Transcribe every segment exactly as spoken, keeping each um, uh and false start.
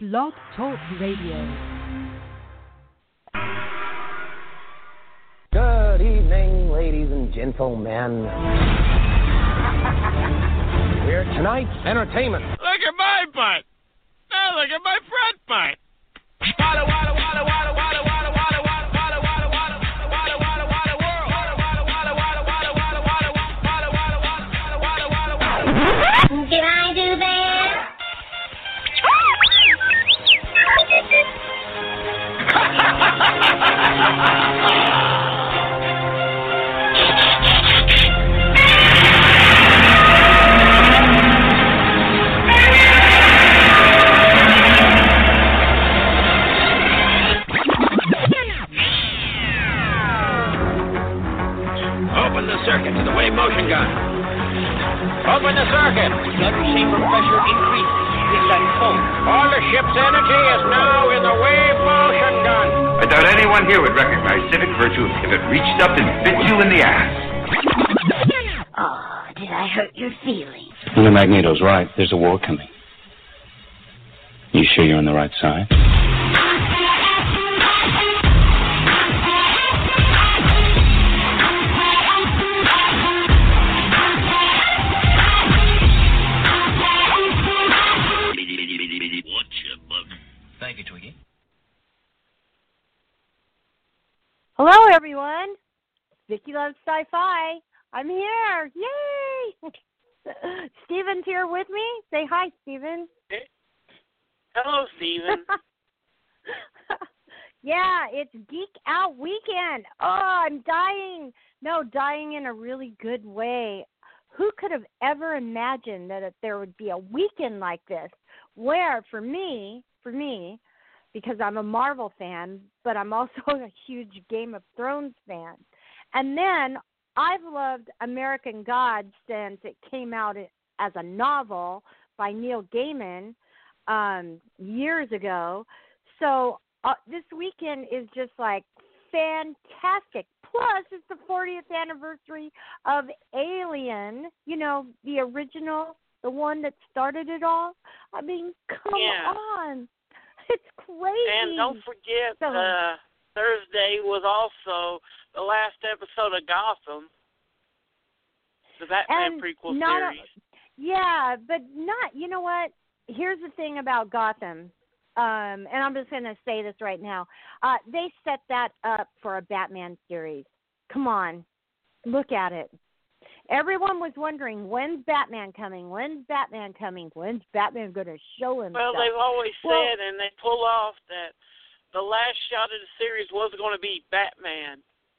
Blog Talk Radio. Good evening, ladies and gentlemen. We're tonight's entertainment. Look at my butt. Now look at my front butt. Wada, wada, wada, wada, wada, wada, wada, wada, wada, wada, wada, wada, wada, wada, world. Wada, wada, wada, wada, wada, wada, wada, wada, wada, wada, wada, wada, wada. Did I do that? Open the circuit to the wave motion gun. Open the circuit. Gun chamber pressure increases. Is that full? All the ship's energy is now in the wave motion gun. I doubt anyone here would recognize civic virtue if it reached up and bit you in the ass. Oh, did I hurt your feelings? Well, Magneto's right. There's a war coming. You sure you're on the right side? Thank you, Twiggy. Hello, everyone. Vicky Loves Sci-Fi. I'm here. Yay! Steven's here with me. Say hi, Steven. Hey. Hello, Steven. Yeah, it's Geek Out Weekend. Oh, I'm dying. No, dying in a really good way. Who could have ever imagined that there would be a weekend like this where, for me, for me, because I'm a Marvel fan, but I'm also a huge Game of Thrones fan. And then I've loved American Gods since it came out as a novel by Neil Gaiman um, years ago. So uh, this weekend is just like fantastic. Plus, it's the fortieth anniversary of Alien, you know, the original, the one that started it all. I mean, come Yeah. on. It's crazy. And don't forget, So- uh, Thursday was also the last episode of Gotham, the Batman And prequel not a- series. Yeah, but not, you know what? Here's the thing about Gotham, um, and I'm just going to say this right now. Uh, they set that up for a Batman series. Come on. Look at it. Everyone was wondering, when's Batman coming? When's Batman coming? When's Batman going to show himself? Well, they've always Well- said, and they pull off, that the last shot of the series was going to be Batman.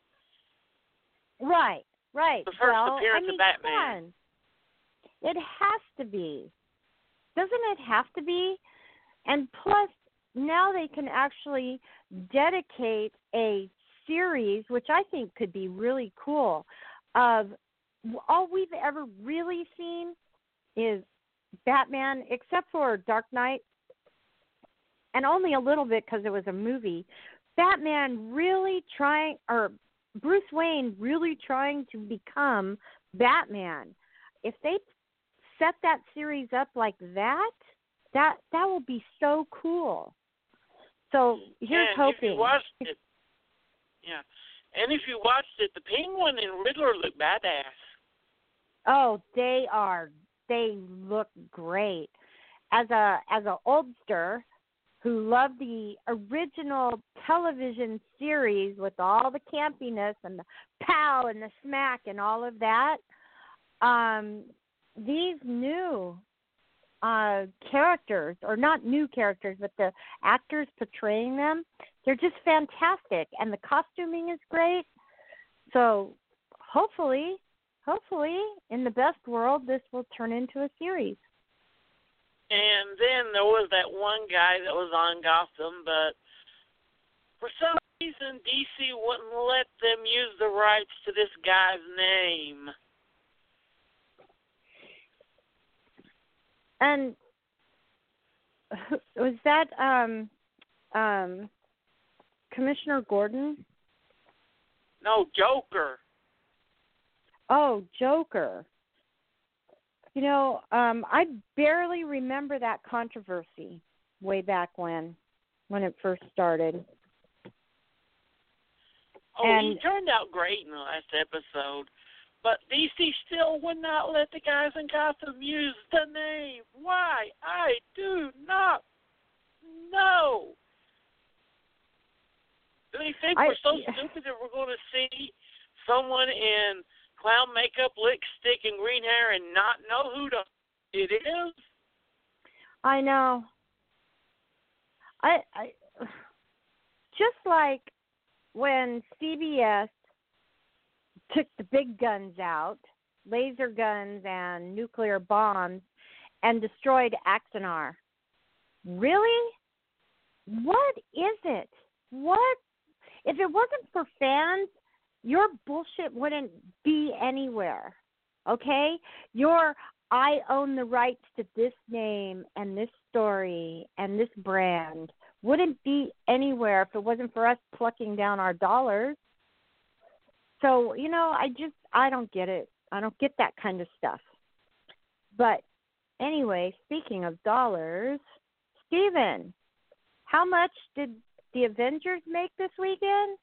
Right, right. The first well, appearance I mean, of Batman. come on. It has to be. Doesn't it have to be? And plus, now they can actually dedicate a series, which I think could be really cool, of all we've ever really seen is Batman, except for Dark Knight, and only a little bit because it was a movie. Batman really trying, or Bruce Wayne really trying to become Batman. If they set that series up like that, that that will be so cool. So here's and hoping. If you watched it, yeah, and if you watched it, the Penguin and Riddler look badass. Oh, they are. They look great. As a as a oldster who loved the original television series with all the campiness and the pow and the smack and all of that, um, these new uh, characters, or not new characters, but the actors portraying them, they're just fantastic. And the costuming is great. So hopefully, hopefully, in the best world, this will turn into a series. And then there was that one guy that was on Gotham, but for some reason D C wouldn't let them use the rights to this guy's name. And was that um, um, Commissioner Gordon? No, Joker. Oh, Joker. You know, um, I barely remember that controversy. way back when, when it first started. Oh, And- he turned out great in the last episode. But D C still would not let the guys in Gotham use the name. Why? I do not know. Do they think I- we're so stupid that we're going to see someone in clown makeup, lipstick, and green hair and not know who the it is? I know. I, I just like when C B S took the big guns out, laser guns and nuclear bombs, and destroyed Axanar. Really? What is it? What? If it wasn't for fans, your bullshit wouldn't be anywhere. Okay? Your I own the rights to this name and this story and this brand wouldn't be anywhere if it wasn't for us plucking down our dollars. So, you know, I just, I don't get it. I don't get that kind of stuff. But anyway, speaking of dollars, Steven, how much did the Avengers make this weekend?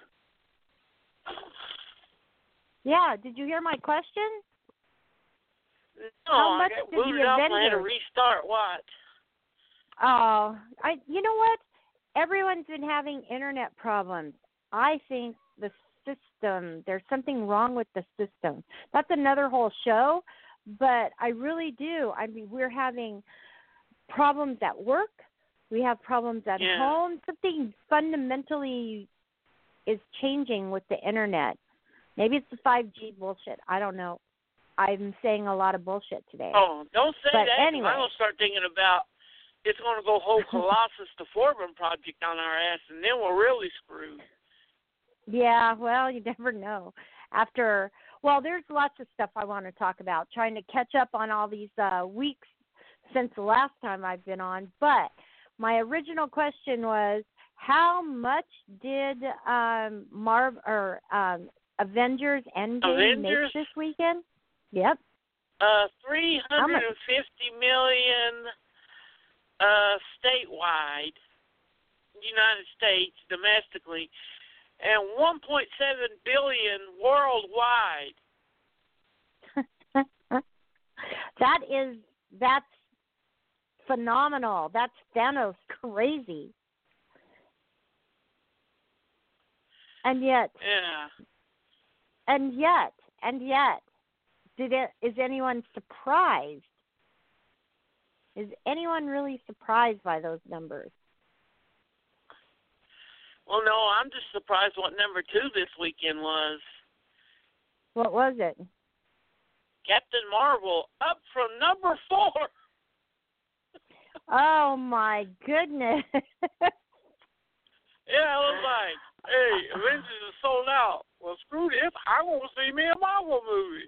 Yeah, did you hear my question? No, How much I got did booted the up and I had to Avengers- restart. What? Oh, I. You know what? Everyone's been having internet problems. I think the system, there's something wrong with the system. That's another whole show, but I really do. I mean, we're having problems at work. We have problems at Yeah. home. Something fundamentally is changing with the internet. Maybe it's the five G bullshit. I don't know. I'm saying a lot of bullshit today. Oh, don't say But that. 'cause anyway. I'm going to start thinking about it's going to go whole Colossus the Foreman project on our ass, and then we're really screwed. Yeah, well, you never know. After, well, there's lots of stuff I want to talk about, trying to catch up on all these uh, weeks since the last time I've been on. But my original question was, how much did um, Marv or um, Avengers Endgame Avengers? make this weekend? Yep. Uh, three hundred fifty million uh, statewide, United States, domestically, and one point seven billion worldwide. That is, that's phenomenal. That's Thanos crazy. And yet, Yeah. and yet, and yet, did it, is anyone surprised? Is anyone really surprised by those numbers? Well, no, I'm just surprised what number two this weekend was. What was it? Captain Marvel up from number four. Oh my goodness! Yeah, I was like, hey, Avengers is sold out. Well, screw this. I'm going to see me a Marvel movie.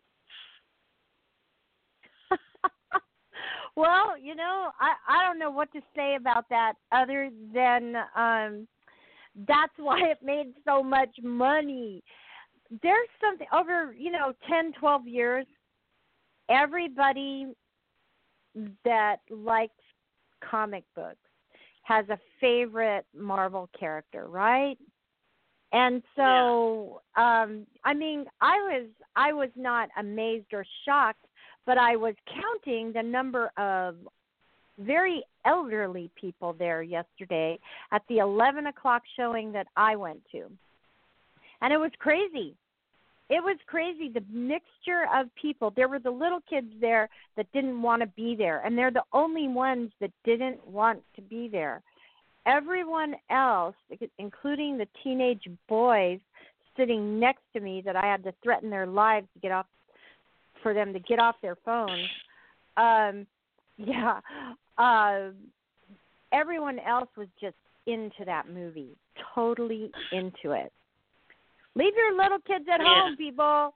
Well, you know, I I don't know what to say about that other than um, that's why it made so much money. There's something over, you know, ten, twelve years, everybody that likes comic books has a favorite Marvel character, right? And so, yeah. um, I mean, I was I was not amazed or shocked, but I was counting the number of very elderly people there yesterday at the eleven o'clock showing that I went to. And it was crazy. It was crazy, the mixture of people. There were the little kids there that didn't want to be there, and they're the only ones that didn't want to be there. Everyone else, including the teenage boys sitting next to me that I had to threaten their lives to get off, for them to get off their phones, um, yeah, uh, everyone else was just into that movie, totally into it. Leave your little kids at Yeah. home, people.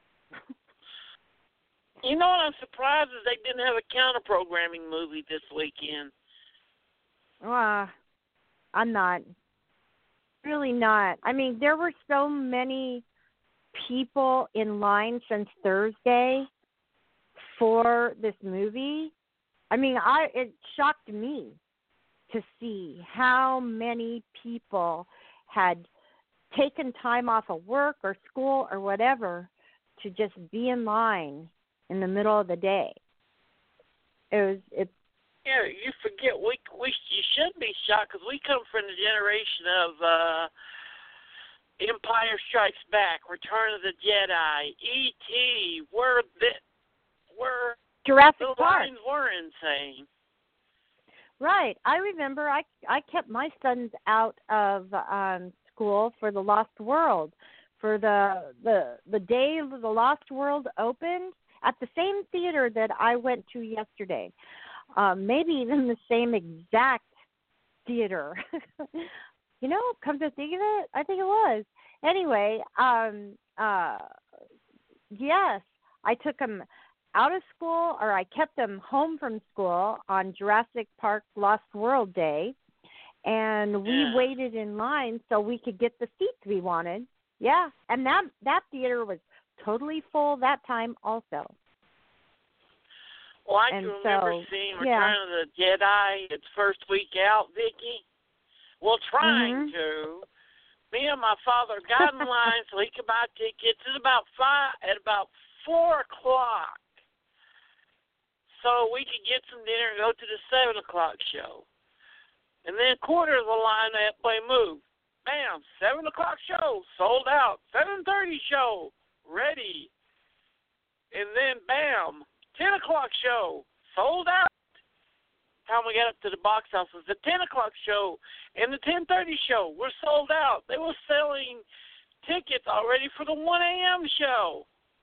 You know what I'm surprised is they didn't have a counter-programming movie this weekend. Uh, I'm not. Really not. I mean, there were so many people in line since Thursday for this movie. I mean, I it shocked me. to see how many people had taken time off of work or school or whatever to just be in line in the middle of the day. It was it. Yeah, you forget we we you shouldn't be shocked because we come from the generation of uh, Empire Strikes Back, Return of the Jedi, E T Where the where Jurassic the Park. lines were insane. Right. I remember I I kept my sons out of um, school for the Lost World, for the the the day the Lost World opened at the same theater that I went to yesterday. Um, maybe even the same exact theater. You know, come to think of it, I think it was. Anyway, um, uh, yes, I took them out of school, or I kept them home from school on Jurassic Park Lost World Day, and we Yeah. waited in line so we could get the seats we wanted. Yeah, and that that theater was totally full that time also. Well, I And can remember so, seeing yeah. Return of the Jedi its first week out, Vicky. Well, trying Mhm. to. Me and my father got in line so he could buy tickets at about five at about four o'clock, so we could get some dinner and go to the seven o'clock show. And then quarter of the line that way moved. Bam, seven o'clock show sold out. Seven thirty show ready. And then bam. ten o'clock show, sold out. Time we got up to the box office, the ten o'clock show and the ten thirty show were sold out. They were selling tickets already for the one a.m. show.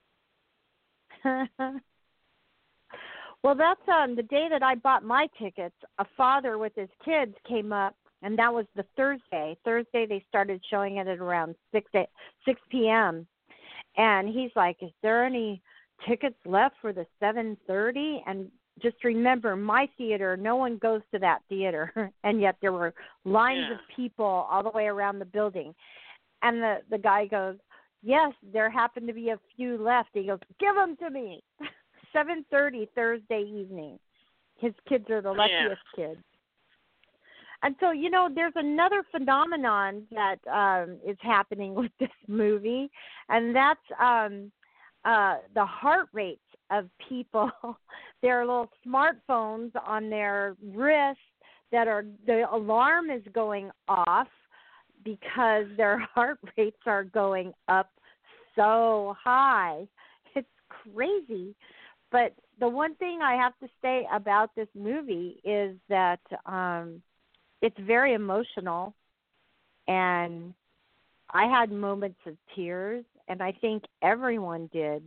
Well, that's um, the day that I bought my tickets. A father with his kids came up, and that was the Thursday. Thursday they started showing it at around six p.m. And he's like, is there any tickets left for the seven thirty? And just remember, my theater, no one goes to that theater, and yet there were lines Yeah. of people all the way around the building. And the, the guy goes, yes, there happened to be a few left. He goes, give them to me. seven thirty Thursday evening. His kids are the luckiest Yeah. kids. And so, you know, there's another phenomenon that um, is happening with this movie, and that's um, uh, the heart rates of people. There are little smartphones on their wrists that are, the alarm is going off because their heart rates are going up so high. It's crazy. But the one thing I have to say about this movie is that um, it's very emotional, and I had moments of tears, and I think everyone did.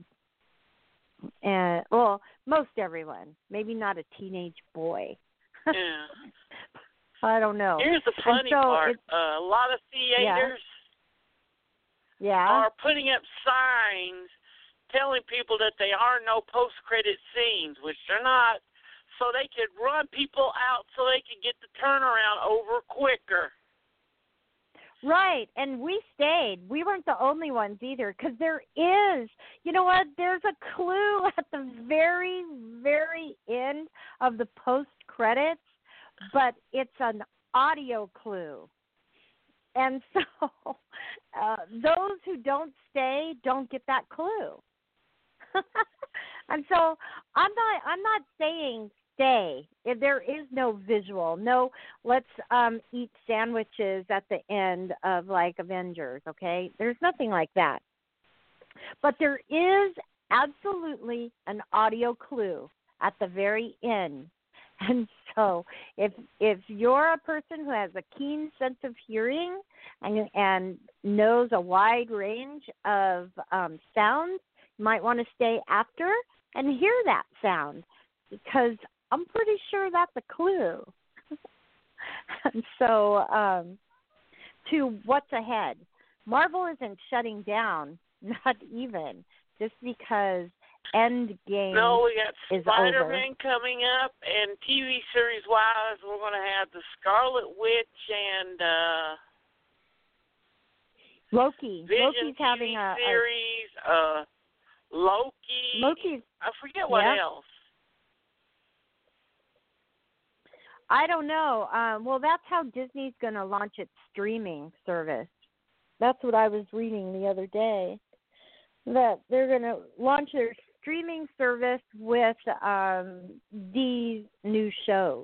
And well, most everyone, maybe not a teenage boy. Yeah. I don't know. Here's the funny so part. it's- Uh, a lot of theaters Yeah. are putting up signs telling people that there are no post-credit scenes, which they're not, so they could run people out so they could get the turnaround over quicker. Right, and we stayed. We weren't the only ones either, because there is, you know what, there's a clue at the very, very end of the post-credits, but it's an audio clue. And so uh, those who don't stay don't get that clue. And so I'm not I'm not saying stay. If there is no visual, no let's um, eat sandwiches at the end of like Avengers, okay? There's nothing like that. But there is absolutely an audio clue at the very end. And so if if you're a person who has a keen sense of hearing and, and knows a wide range of um, sounds, you might want to stay after and hear that sound, because I'm pretty sure that's a clue. And so um, to what's ahead, Marvel isn't shutting down, not even, just because Endgame No, we got is Spider-Man coming up, and T V series-wise, we're going to have the Scarlet Witch and uh, Loki. Vision Loki's T V having a, a series, uh, Loki. Loki's I forget what yeah. else. I don't know. Um, well, that's how Disney's going to launch its streaming service. That's what I was reading the other day, that they're going to launch their streaming service with um, these new shows.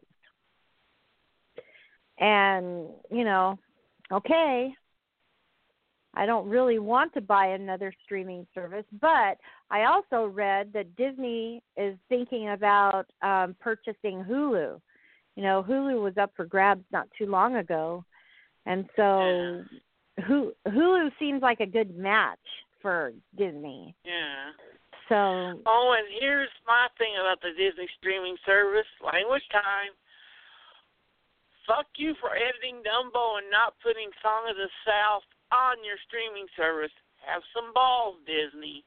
And, you know, okay, I don't really want to buy another streaming service, but I also read that Disney is thinking about um, purchasing Hulu. You know, Hulu was up for grabs not too long ago, and so Hulu seems like a good match for Disney. Yeah. So. Oh, and here's my thing about the Disney streaming service, language time. Fuck you for editing Dumbo and not putting Song of the South on your streaming service. Have some balls, Disney.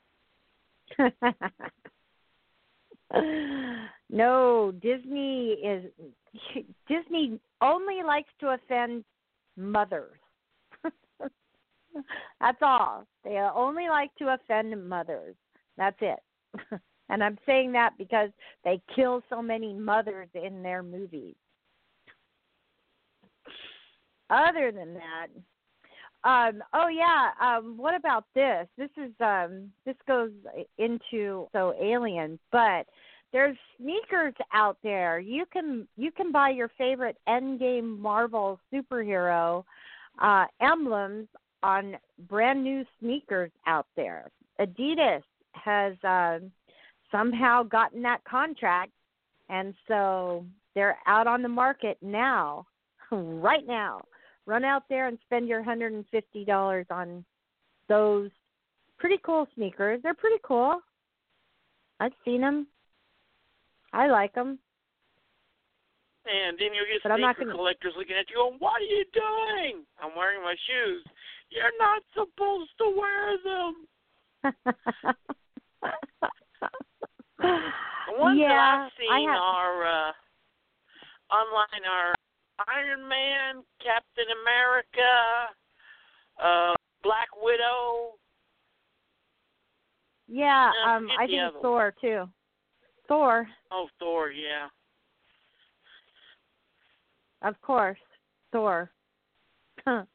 No, Disney is Disney only likes to offend mothers. That's all. They only like to offend mothers. That's it. And I'm saying that because they kill so many mothers in their movies. Other than that, um, oh yeah, um, what about this? This is um, this goes into so Alien, but there's sneakers out there. You can you can buy your favorite Endgame Marvel superhero uh, emblems on brand new sneakers out there. Adidas has uh, somehow gotten that contract, and so they're out on the market now, right now. Run out there and spend your one hundred fifty dollars on those pretty cool sneakers. They're pretty cool. I've seen them. I like them. And then you'll get but sneaker gonna... collectors looking at you going, what are you doing? I'm wearing my shoes. You're not supposed to wear them. The ones yeah, that I've seen have... are uh, online are Iron Man, Captain America, uh, Black Widow. Yeah, uh, um, I think Thor too. Thor. Oh, Thor, yeah. Of course, Thor. I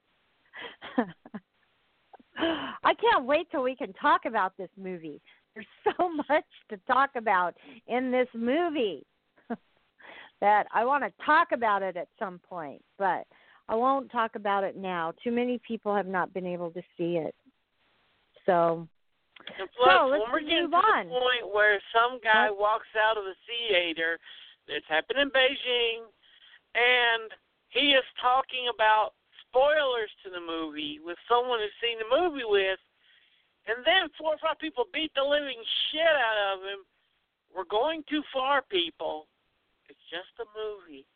can't wait till we can talk about this movie. There's so much to talk about in this movie that I want to talk about it at some point, but I won't talk about it now. Too many people have not been able to see it. So, and plus, so let's when we're getting move to on. the point where some guy what? walks out of the theater, that's happened in Beijing, and he is talking about spoilers to the movie with someone who's seen the movie with, and then four or five people beat the living shit out of him. We're going too far, people. It's just a movie.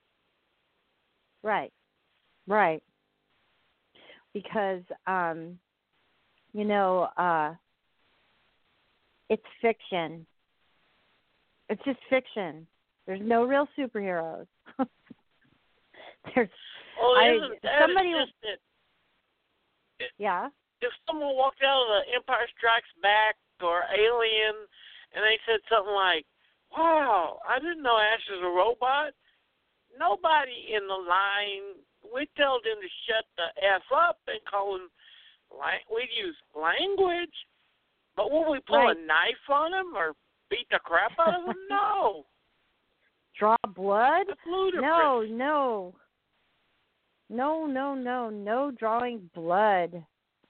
Right. Right. Because, um, you know, uh, it's fiction. It's just fiction. There's no real superheroes. There's well, I, isn't that somebody. Just it, it, yeah. If someone walked out of the Empire Strikes Back or Alien and they said something like, wow, I didn't know Ash was a robot, nobody in the line, we'd tell them to shut the F up and call him, we'd use language, but would we pull right. a knife on him or beat the crap out of him? No. Draw blood? That's ludicrous. No, no. No, no, no, no drawing blood.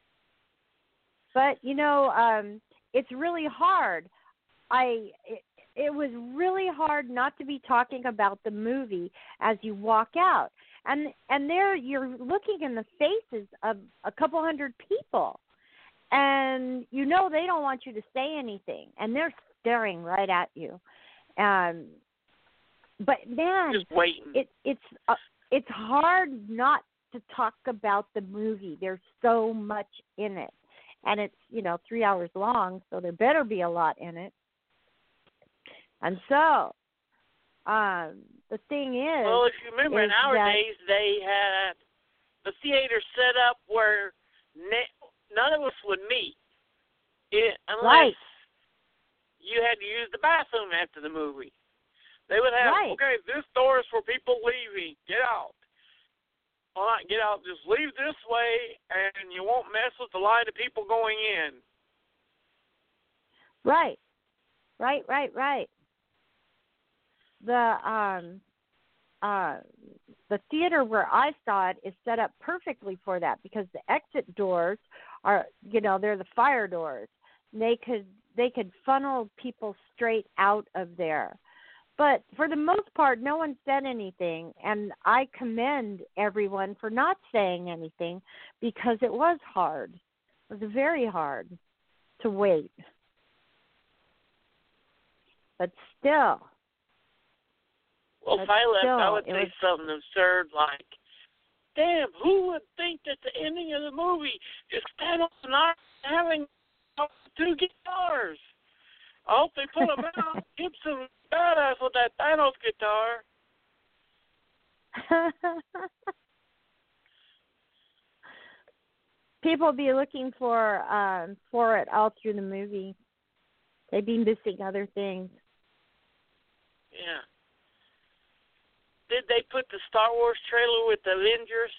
But, you know, um, it's really hard. I it, it was really hard not to be talking about the movie as you walk out. And and there you're looking in the faces of a couple hundred people. And you know they don't want you to say anything. And they're staring right at you. Um, but, man, just waiting. It, it's, uh, it's hard not to talk about the movie. There's so much in it. And it's, you know, three hours long, so there better be a lot in it. And so, um, the thing is... Well, if you remember, in our that, days, they had the theater set up where ne- none of us would meet it, unless right. you had to use the bathroom after the movie. They would have, Right. okay, this door is for people leaving. Get out. Well, not get out. Just leave this way, and you won't mess with the line of people going in. Right. Right, right, right. The um uh the theater where I saw it is set up perfectly for that because the exit doors are, you know, they're the fire doors. They could they could funnel people straight out of there. But for the most part, no one said anything, and I commend everyone for not saying anything because it was hard. It was very hard to wait. But still. Well, but if I left, still, I would it say was, something absurd like, damn, who would think that the ending of the movie is Thanos not having two guitars? I hope they put him out. Gibson badass with that Thanos guitar. People be looking for um, for it all through the movie. They'd be missing other things. Yeah. Did they put the Star Wars trailer with the Avengers?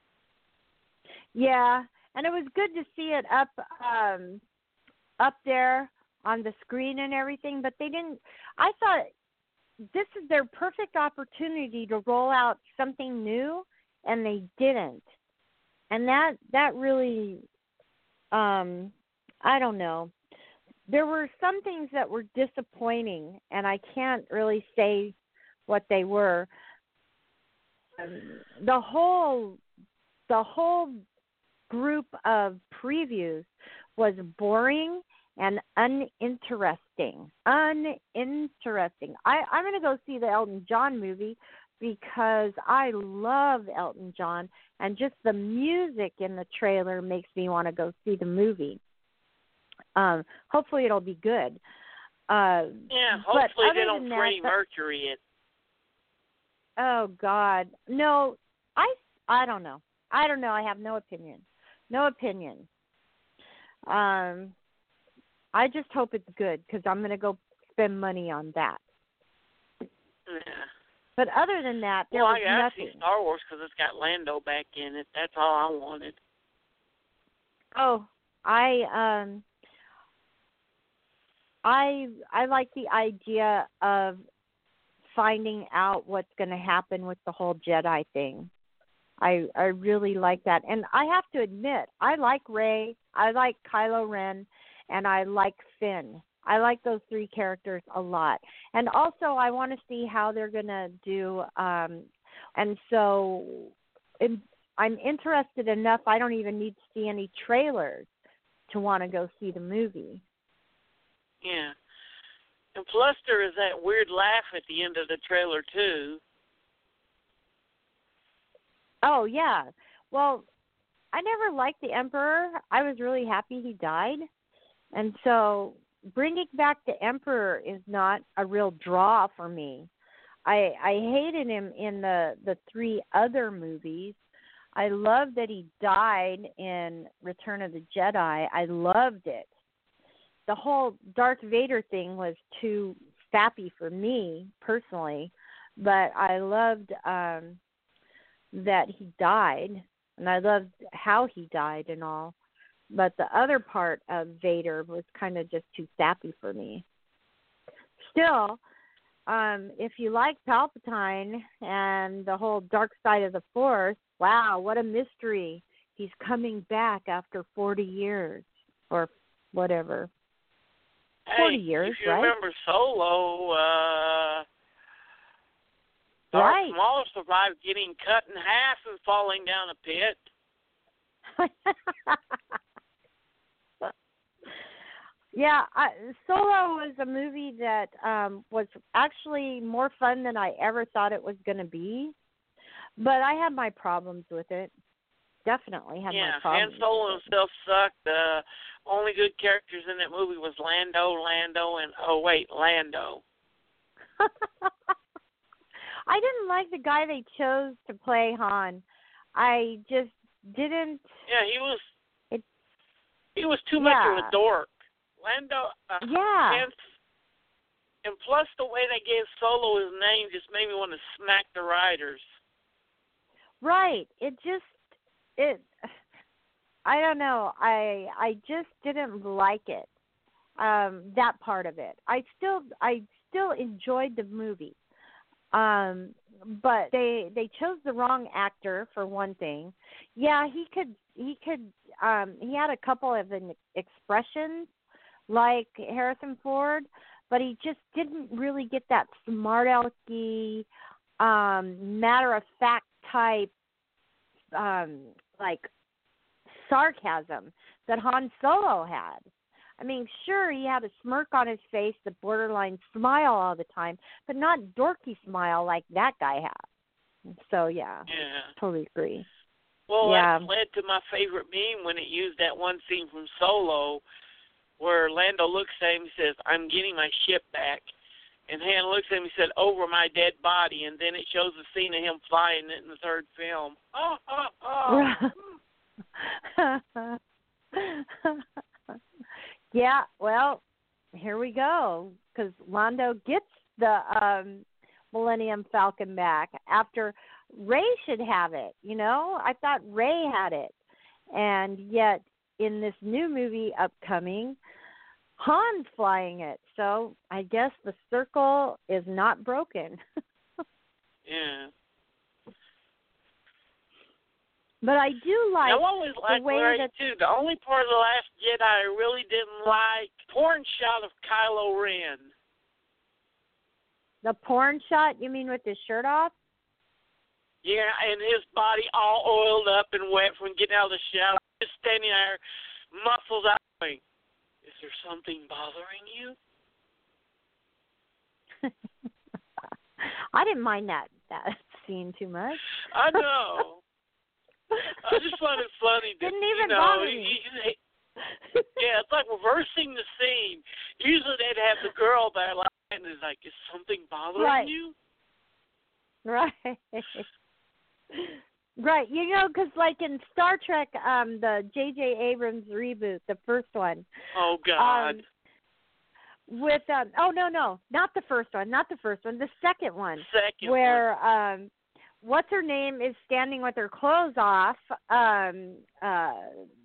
Yeah, and it was good to see it up um, up there on the screen and everything, but they didn't. I thought this is their perfect opportunity to roll out something new, and they didn't. And that that really, um, I don't know. There were some things that were disappointing, and I can't really say what they were. Um, the whole the whole group of previews was boring and uninteresting. Uninteresting. I, I'm going to go see the Elton John movie because I love Elton John, and just the music in the trailer makes me want to go see the movie. Um, hopefully it'll be good. Uh, yeah, hopefully they don't that, Freddie the, Mercury it. Oh, God. No, I, I don't know. I don't know. I have no opinion. No opinion. Um, I just hope it's good because I'm going to go spend money on that. Yeah. But other than that, there well, was I got nothing. to see Star Wars because it's got Lando back in it. That's all I wanted. Oh, I um, I I like the idea of finding out what's going to happen with the whole Jedi thing. I I really like that, and I have to admit, I like Rey, I like Kylo Ren, and I like Finn. I like those three characters a lot. And also I want to see how they're going to do. Um, and so in, I'm interested enough, I don't even need to see any trailers to want to go see the movie. Yeah. And plus there is that weird laugh at the end of the trailer, too. Oh, yeah. Well, I never liked the Emperor. I was really happy he died. And so bringing back the Emperor is not a real draw for me. I I hated him in the, the three other movies. I loved that he died in Return of the Jedi. I loved it. The whole Darth Vader thing was too sappy for me personally, but I loved um, that he died, and I loved how he died and all. But the other part of Vader was kind of just too sappy for me. Still, um, if you like Palpatine and the whole dark side of the Force, wow, what a mystery. He's coming back after forty years or whatever. Hey, forty years, if you right? remember Solo, uh, Darth Right. Maul survived getting cut in half and falling down a pit. Yeah, I, Solo was a movie that um, was actually more fun than I ever thought it was going to be. But I had my problems with it. Definitely had yeah, my problems. Han Solo with it. himself sucked. The only good characters in that movie was Lando, Lando, and, oh, wait, Lando. I didn't like the guy they chose to play Han. I just didn't. Yeah, he was, It, he was too much of yeah. a dork. Lando, uh, Yeah. Han, And plus, the way they gave Solo his name just made me want to smack the writers. Right. It just it. I don't know. I I just didn't like it. Um, that part of it. I still I still enjoyed the movie. Um, but they they chose the wrong actor for one thing. Yeah, he could he could um, he had a couple of an expressions like Harrison Ford, but he just didn't really get that smart alecky, um, matter of fact type um, like sarcasm that Han Solo had. I mean, sure, he had a smirk on his face, the borderline smile all the time, but not dorky smile like that guy had. So, yeah, Yeah. totally agree. Well, Yeah. that led to my favorite meme when it used that one scene from Solo where Lando looks at him and says, I'm getting my ship back. And Han looks at him and said, over my dead body. And then it shows the scene of him flying it in the third film. Oh, oh, oh. Yeah, well, here we go, because Lando gets the um, Millennium Falcon back after Rey should have it, you know? I thought Rey had it. And yet, in this new movie upcoming, Han's flying it. So I guess the circle is not broken. Yeah. But I do like I always the liked way Rey, that... too. The only part of The Last Jedi I really didn't like, porn shot of Kylo Ren. The porn shot, you mean with his shirt off? Yeah, and his body all oiled up and wet from getting out of the shower, just standing there, muscles out. Going, is there something bothering you? I didn't mind that, that scene too much. I know. I just find it funny. That, Didn't even you know, bother he, me. he, yeah, it's like reversing the scene. Usually they'd have the girl there, like, and it's like, is something bothering Right. you? Right. Right. You know, because like in Star Trek, um, the J J Abrams reboot, the first one. Oh, God. Um, with, um, oh, no, no, not the first one, not the first one, the second one. Second where, one. um, what's her name is standing with her clothes off, um, uh,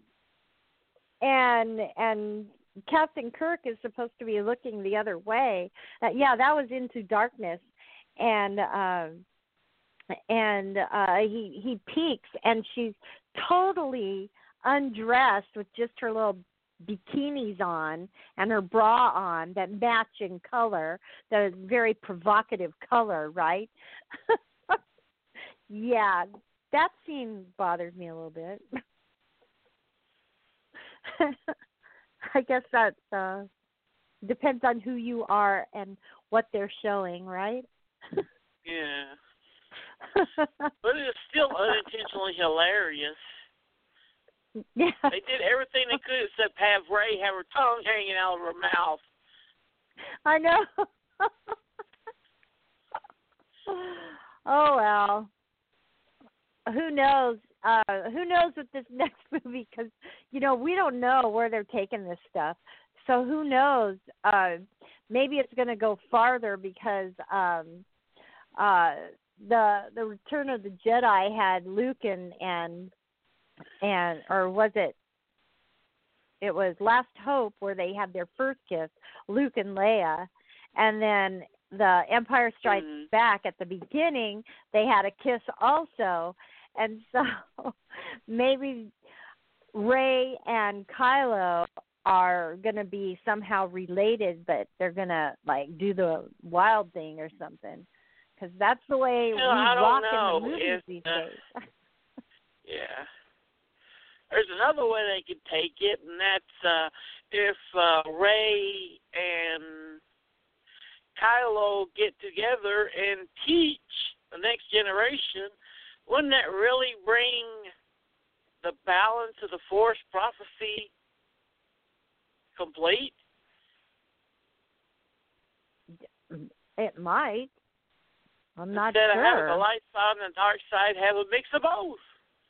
and, and Captain Kirk is supposed to be looking the other way. Uh, yeah, that was Into Darkness. And, um, and uh, he he peeks, and she's totally undressed with just her little bikinis on and her bra on that match in color, the very provocative color, right? Yeah, that scene bothered me a little bit. I guess that uh, depends on who you are and what they're showing, right? Yeah. But it's still unintentionally hilarious. Yeah. They did everything they could except have Rey have her tongue hanging out of her mouth. I know. Oh, well. Who knows? Uh, who knows with this next movie? Because, you know, we don't know where they're taking this stuff. So who knows? Uh, maybe it's going to go farther because um, uh, the the Return of the Jedi had Luke and and and or was it? It was Last Hope where they had their first kiss, Luke and Leia, and then the Empire Strikes mm-hmm. Back at the beginning they had a kiss also, and so maybe Rey and Kylo are going to be somehow related, but they're going to like do the wild thing or something. Because that's the way well, we I don't rock know. in the movies if, these uh, days. Yeah. There's another way they could take it, and that's uh, if uh, Rey and Kylo get together and teach the next generation, wouldn't that really bring the balance of the Force prophecy complete? It might. I'm not Instead sure. of having the light side and the dark side, have a mix of both.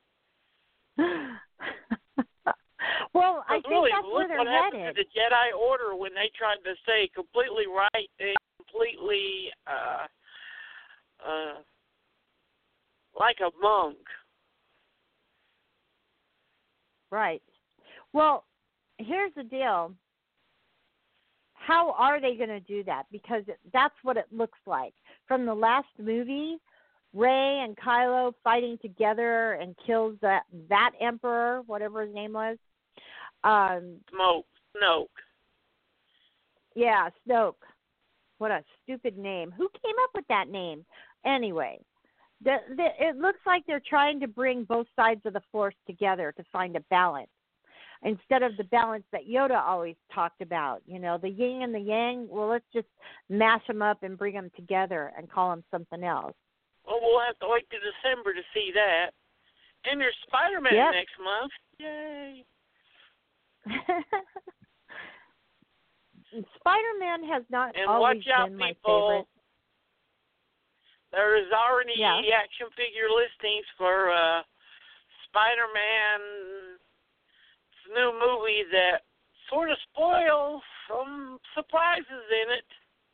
Well, I think really, that's look where they're what happened headed. to the Jedi Order when they tried to say completely right thing, completely uh, uh, like a monk. Right. Well, here's the deal. How are they going to do that? Because that's what it looks like. From the last movie, Rey and Kylo fighting together and kills that, that emperor, whatever his name was. Um, Smoke. Snoke. Yeah, Snoke. What a stupid name. Who came up with that name? Anyway, the, the, it looks like they're trying to bring both sides of the Force together to find a balance. Instead of the balance that Yoda always talked about, you know, the yin and the yang, well, let's just mash them up and bring them together and call them something else. Well, we'll have to wait to December to see that. And there's Spider-Man Yep. next month. Yay. Spider-Man has not And always watch out, been my people. favorite. There is already Yeah. action figure listings for uh, Spider-Man new movie that sort of spoils some surprises in it.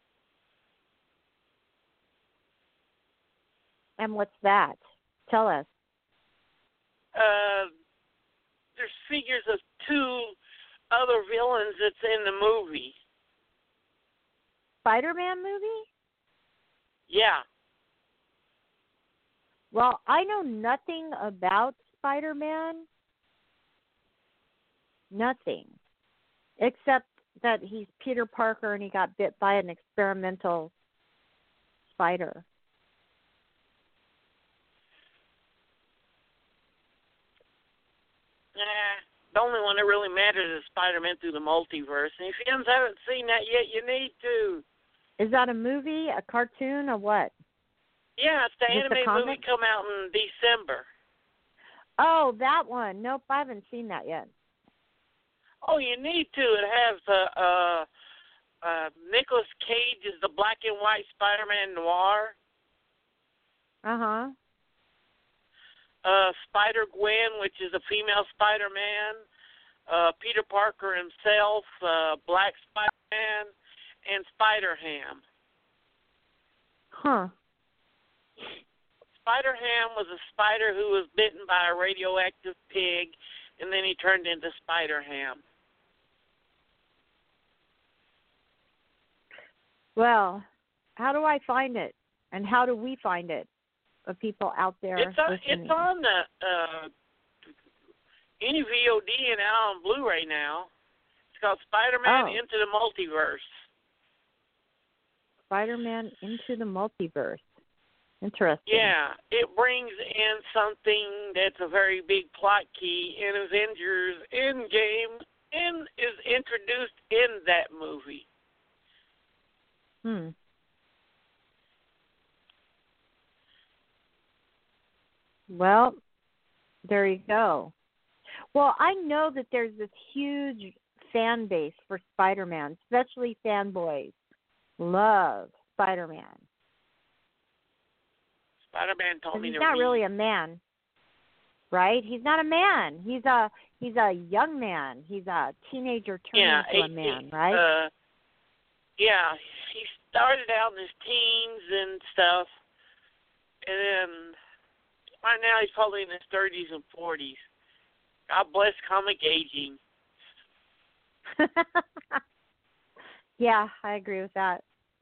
And what's that? Tell us. Uh, there's figures of two other villains that's in the movie. Spider-Man movie? Yeah. Well, I know nothing about Spider-Man. Nothing. Except that he's Peter Parker and he got bit by an experimental spider. Nah, the only one that really matters is Spider-Man Through the Multiverse. And if you guys haven't seen that yet, you need to. Is that a movie, a cartoon, or what? Yeah, it's the Is it the animated comic? movie come out in December. Oh, that one. Nope, I haven't seen that yet. Oh, you need to. It has uh, uh, uh, Nicolas Cage is the black and white Spider-Man noir. Uh-huh. Uh, Spider-Gwen, which is a female Spider-Man. Uh, Peter Parker himself, uh, Black Spider-Man, and Spider-Ham. Huh. Spider-Ham was a spider who was bitten by a radioactive pig, and then he turned into Spider-Ham. Well, how do I find it? And how do we find it? Of people out there It's on, listening. it's on the uh, any V O D and out on Blu-ray now. It's called Spider-Man Oh. Into the Multiverse. Spider-Man Into the Multiverse. Interesting. Yeah, it brings in something that's a very big plot key in Avengers Endgame and is introduced in that movie. Hmm. Well, there you go. Well, I know that there's this huge fan base for Spider-Man, especially fanboys. Love Spider-Man. Spider-Man told me He's to not read. really a man, right? He's not a man. He's a he's a young man. He's a teenager turning yeah, into a eighteen, man, right? Uh, yeah, he started out in his teens and stuff, and then right now he's probably in his thirties and forties. God bless comic aging. Yeah, I agree with that.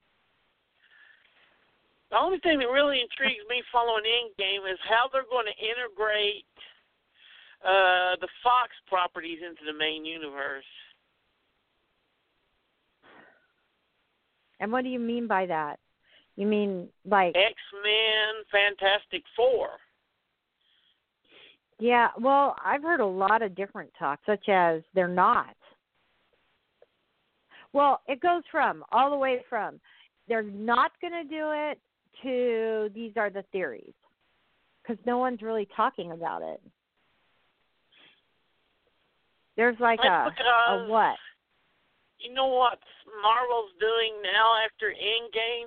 The only thing that really intrigues me following Endgame is how they're going to integrate uh, the Fox properties into the main universe. And what do you mean by that? You mean like X-Men, Fantastic Four. Yeah, well, I've heard a lot of different talk, such as they're not. Well, it goes from all the way from they're not going to do it to these are the theories, because no one's really talking about it. There's like That's a, because, a what? You know what Marvel's doing now after Endgame?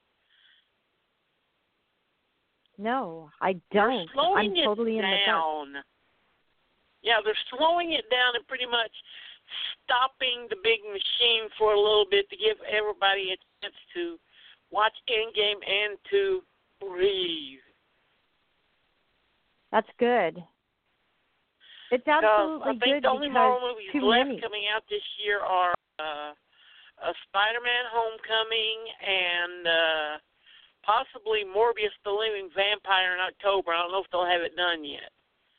No, I They're don't. slowing I'm totally it in the dark. down. Yeah, they're slowing it down and pretty much stopping the big machine for a little bit to give everybody a chance to watch Endgame and to breathe. That's good. It's absolutely I think good the only because Marvel movies too left many. coming out this year are uh, a Spider-Man Homecoming and uh, possibly Morbius the Living Vampire in October. I don't know if they'll have it done yet.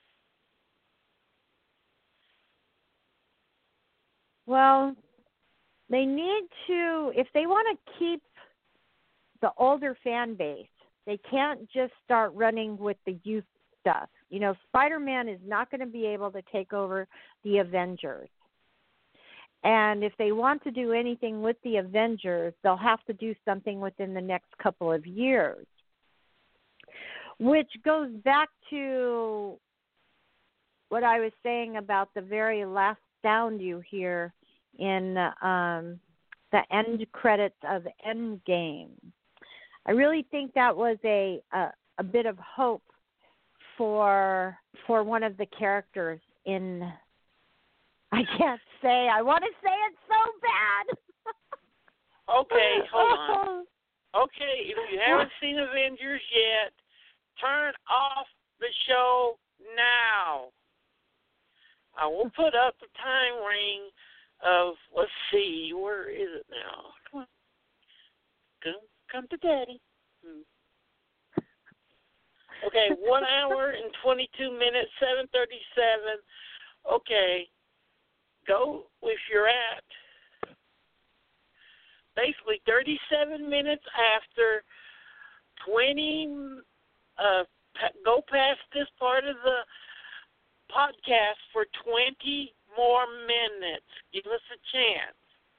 Well, they need to, if they want to keep the older fan base, they can't just start running with the youth stuff. You know, Spider-Man is not going to be able to take over the Avengers. And if they want to do anything with the Avengers, they'll have to do something within the next couple of years. Which goes back to what I was saying about the very last sound you hear in um, the end credits of Endgame. I really think that was a, a a bit of hope for for one of the characters in. I can't say. I want to say it so bad. Okay, hold on. Okay, if you haven't seen Avengers yet, turn off the show now. I will put up the time ring of, let's see, where is it now? Come on. Come, come to Daddy. Hmm. Okay, one hour and twenty-two minutes, seven thirty-seven. Okay, go if you're at basically thirty-seven minutes after twenty, uh, go past this part of the podcast for twenty more minutes. Give us a chance.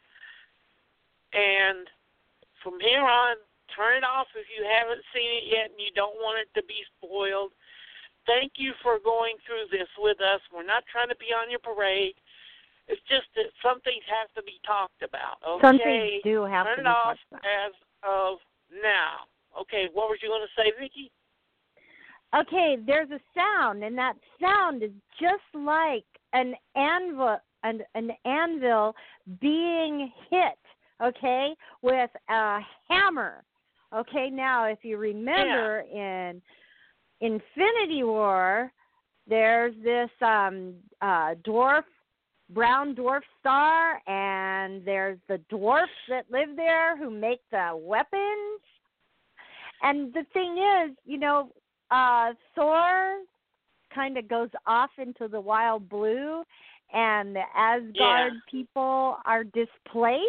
And from here on, turn it off if you haven't seen it yet and you don't want it to be spoiled. Thank you for going through this with us. We're not trying to be on your parade. It's just that some things have to be talked about. Okay? Some things do have turn to be it off talked about. as of now. Okay, what were you going to say, Vicki? Okay, there's a sound, and that sound is just like an anvil, an, an anvil being hit, okay, with a hammer. Okay, now if you remember yeah. in Infinity War, there's this um, uh, dwarf, brown dwarf star, and there's the dwarfs that live there who make the weapons. And the thing is, you know, uh, Thor kind of goes off into the wild blue, and the Asgard yeah. people are displaced.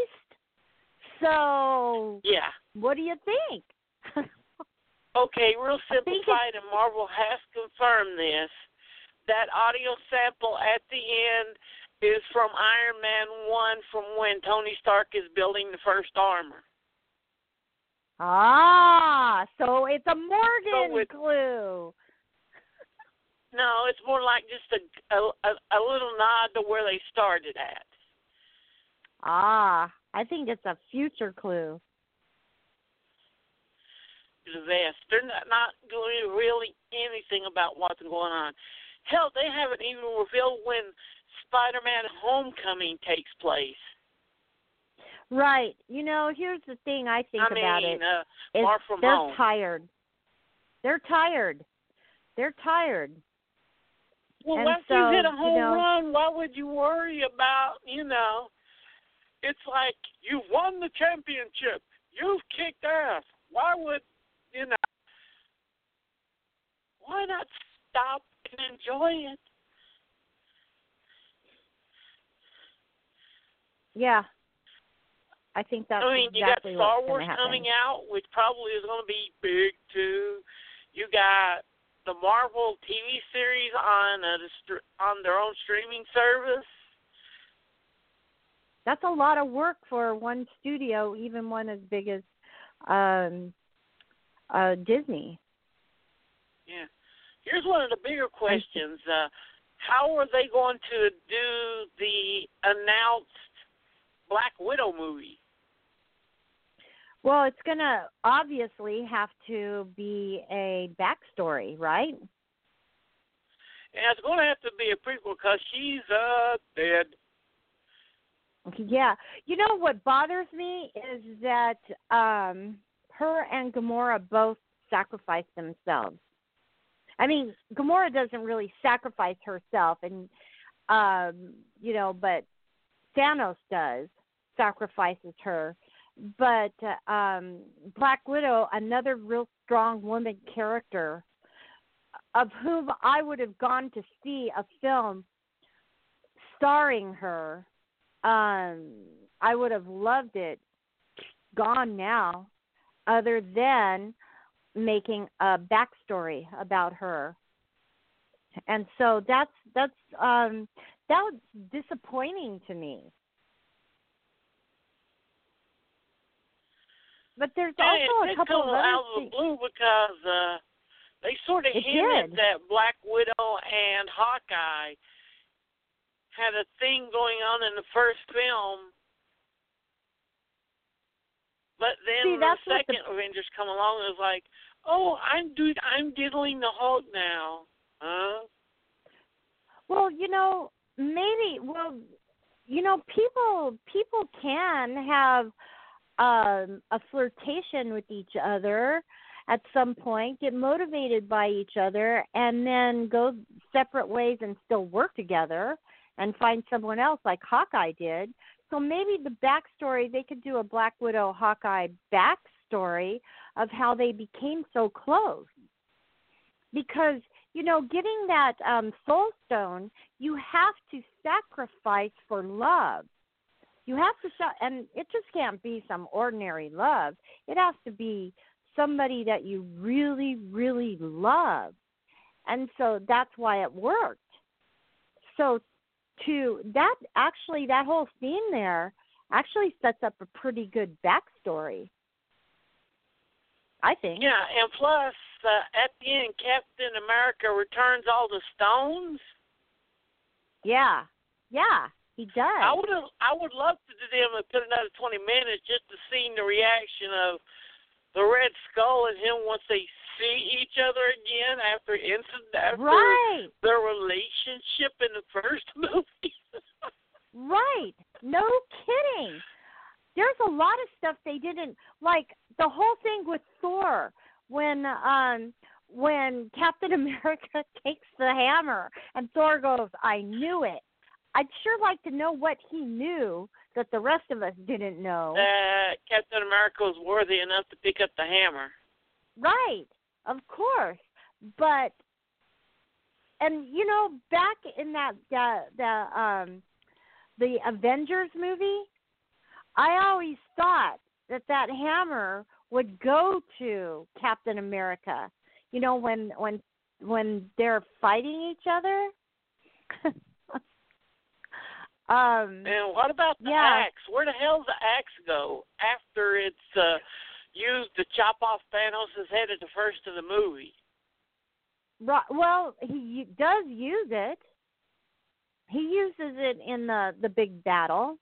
So, yeah. what do you think? Okay, real simplified, and Marvel has confirmed this. That audio sample at the end is from Iron Man one, from when Tony Stark is building the first armor. Ah, so it's a Morgan so it, clue. No, it's more like just a, a a little nod to where they started at. Ah, I think it's a future clue. The vest. They're not, not doing really anything about what's going on. Hell, they haven't even revealed when Spider-Man Homecoming takes place. Right. You know, here's the thing I think I mean, about it. Uh, is far from they're home. tired. They're tired. They're tired. Well, and after so, you hit a home you know, run, why would you worry about, you know, it's like you've won the championship. You've kicked ass. Why would, you know, why not stop and enjoy it? Yeah. I think that's I mean, exactly you got Star what's Wars happen. coming out, which probably is going to be big, too. You got the Marvel T V series on a, on their own streaming service. That's a lot of work for one studio, even one as big as um, uh, Disney. Yeah. Here's one of the bigger questions. Uh, how are they going to do the announced Black Widow movie? Well, it's going to obviously have to be a backstory, right? And it's going to have to be a prequel because she's uh, dead. Yeah. You know what bothers me is that um, her and Gamora both sacrificed themselves. I mean, Gamora doesn't really sacrifice herself, and um, you know, but Thanos does, sacrifices her. But uh, um, Black Widow, another real strong woman character, of whom I would have gone to see a film starring her. Um, I would have loved it. Gone now, other than making a backstory about her. And so that's that's um, that was disappointing to me. But there's Yeah, also it a couple come of other out of the blue because uh, they sort of It hinted did. that Black Widow and Hawkeye had a thing going on in the first film, but then See, the that's what the- second Avengers come along and was like, "Oh, I'm dude, I'm diddling the Hulk now, huh?" Well, you know, maybe. Well, you know, people people can have um, a flirtation with each other at some point, get motivated by each other, and then go separate ways and still work together and find someone else like Hawkeye did. So maybe the backstory, they could do a Black Widow Hawkeye backstory of how they became so close. Because, you know, getting that um, Soul Stone, you have to sacrifice for love. You have to, and it just can't be some ordinary love. It has to be somebody that you really, really love. And so that's why it worked. So to that, actually, that whole scene there actually sets up a pretty good backstory, I think. Yeah, and plus, uh, at the end, Captain America returns all the stones. Yeah, yeah, he does. I would have, I would love to do them and put another twenty minutes just to see the reaction of the Red Skull and him once they see each other again after incident after Right. their relationship in the first movie. Right. No kidding. There's a lot of stuff they didn't, like the whole thing with Thor when um when Captain America takes the hammer and Thor goes, "I knew it." I'd sure like to know what he knew that the rest of us didn't know. That Captain America was worthy enough to pick up the hammer. Right, of course. But, and you know, back in that the the um the Avengers movie, I always thought that that hammer would go to Captain America. You know, when when when they're fighting each other. Um, and what about the yeah. axe? Where the hell does the axe go after it's uh, used to chop off Thanos' head at the first of the movie? Right, well, he does use it. He uses it in the, the big battle.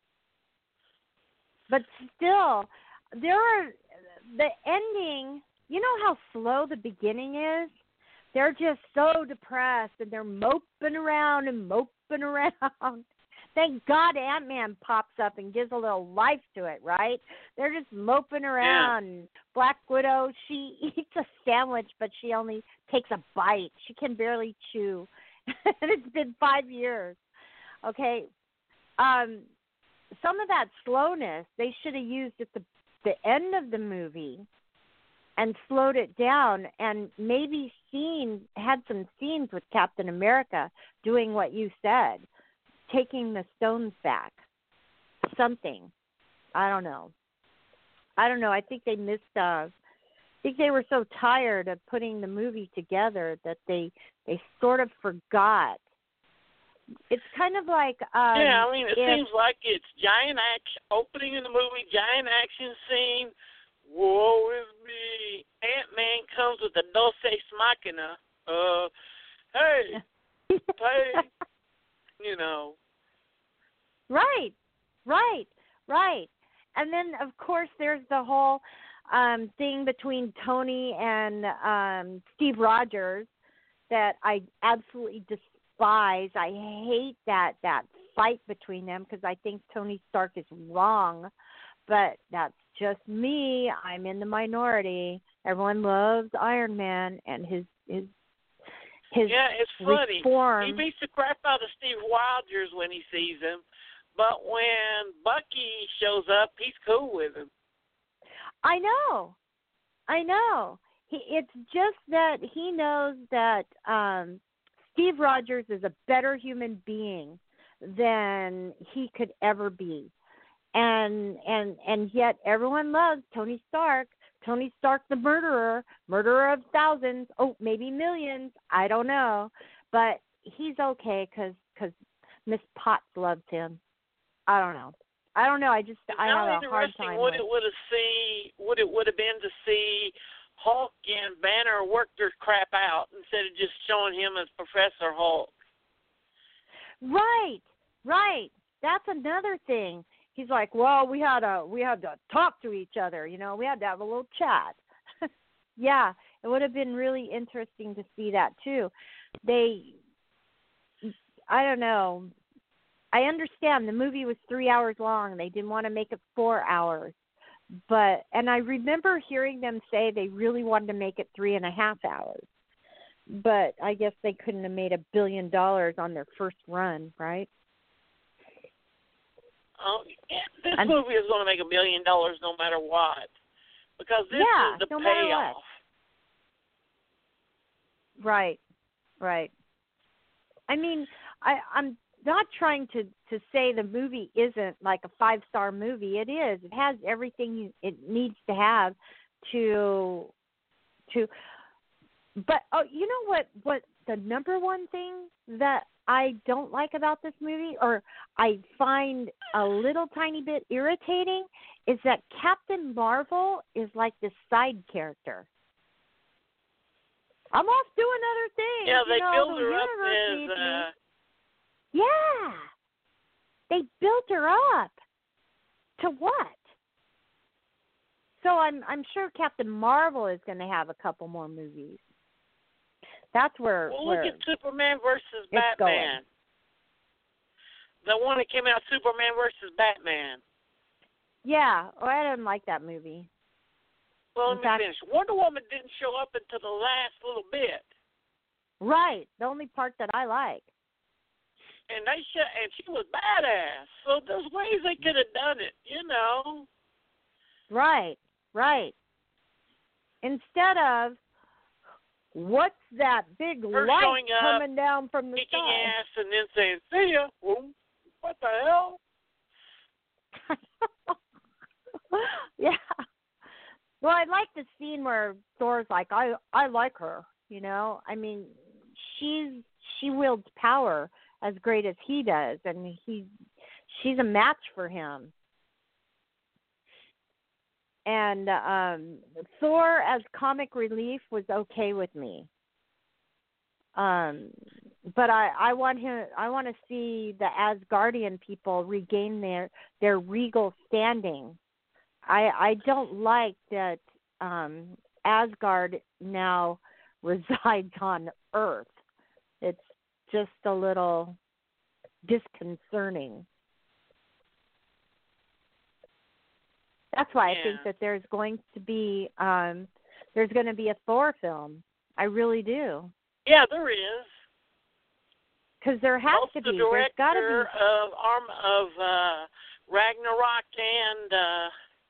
But still, there are the ending. You know how slow the beginning is? They're just so depressed, and they're moping around and moping around. Thank God Ant-Man pops up and gives a little life to it, right? They're just moping around. Yeah. Black Widow, she eats a sandwich, but she only takes a bite. She can barely chew. And it's been five years. Okay? Um, some of that slowness they should have used at the, the end of the movie and slowed it down and maybe seen, had some scenes with Captain America doing what you said. Taking the stones back. Something. I don't know. I don't know. I think they missed, uh, I think they were so tired of putting the movie together that they, they sort of forgot. It's kind of like... Um, yeah, I mean, it if, seems like it's giant action, opening in the movie, giant action scene, woe is me. Ant-Man comes with a Dos Ex Machina. Uh, hey, hey. You know. Right, right, right. And then, of course, there's the whole um, thing between Tony and um, Steve Rogers that I absolutely despise. I hate that, that fight between them because I think Tony Stark is wrong, but that's just me. I'm in the minority. Everyone loves Iron Man and his his his yeah, it's funny. reform. He beats the crap out of Steve Rogers when he sees him, but when Bucky shows up, he's cool with him. I know, I know. He, it's just that he knows that um, Steve Rogers is a better human being than he could ever be, and and and yet everyone loves Tony Stark. Tony Stark, the murderer, murderer of thousands, oh, maybe millions, I don't know. But he's okay because cause Miss Potts loves him. I don't know. I don't know. I just, I How have a hard interesting time would with it would have see would it would have been to see Hulk and Banner work their crap out instead of just showing him as Professor Hulk. Right, right. That's another thing. He's like, well, we had a we had to talk to each other, you know, we had to have a little chat. Yeah, it would have been really interesting to see that too. They, I don't know. I understand the movie was three hours long. They didn't want to make it four hours, but and I remember hearing them say they really wanted to make it three and a half hours. But I guess they couldn't have made a billion dollars on their first run, right? Oh, yeah, this I'm, movie is going to make a billion dollars no matter what, because this yeah, is the no matter payoff. what. Right, right. I mean, I, I'm not trying to, to say the movie isn't like a five-star movie. It is. It has everything it needs to have to to. But oh, you know what? What the number one thing that I don't like about this movie, or I find a little tiny bit irritating, is that Captain Marvel is like this side character. I'm off doing other things. Yeah, they you know, build the her up universe as. needs Uh, me. Yeah, they built her up. To what? So I'm I'm sure Captain Marvel is going to have a couple more movies. That's where. well, where look at Superman versus it's Batman. going. The one that came out, Superman versus Batman. Yeah, oh, I didn't like that movie. Well, In let fact- me finish. Wonder Woman didn't show up until the last little bit, Right, the only part that I like. and they sh- and she was badass. So there's ways they could have done it, you know. Right, right. Instead of, what's that big Her light showing up, coming down from the kicking sky? ass, and then saying, "See ya." Well, what the hell? Yeah. Well, I like the scene where Thor's like, I, I like her. You know, I mean, she's she wields power as great as he does, and he, she's a match for him. And um, Thor as comic relief was okay with me. Um, but I, I want him. I want to see the Asgardian people regain their their regal standing. I I don't like that um, Asgard now resides on Earth. It's just a little disconcerting. That's why Yeah. I think that there's going to be um, there's going to be a Thor film. I really do. Yeah, there is. Because there has Both to the be. There's got to director be. of Arm of uh, Ragnarok and uh,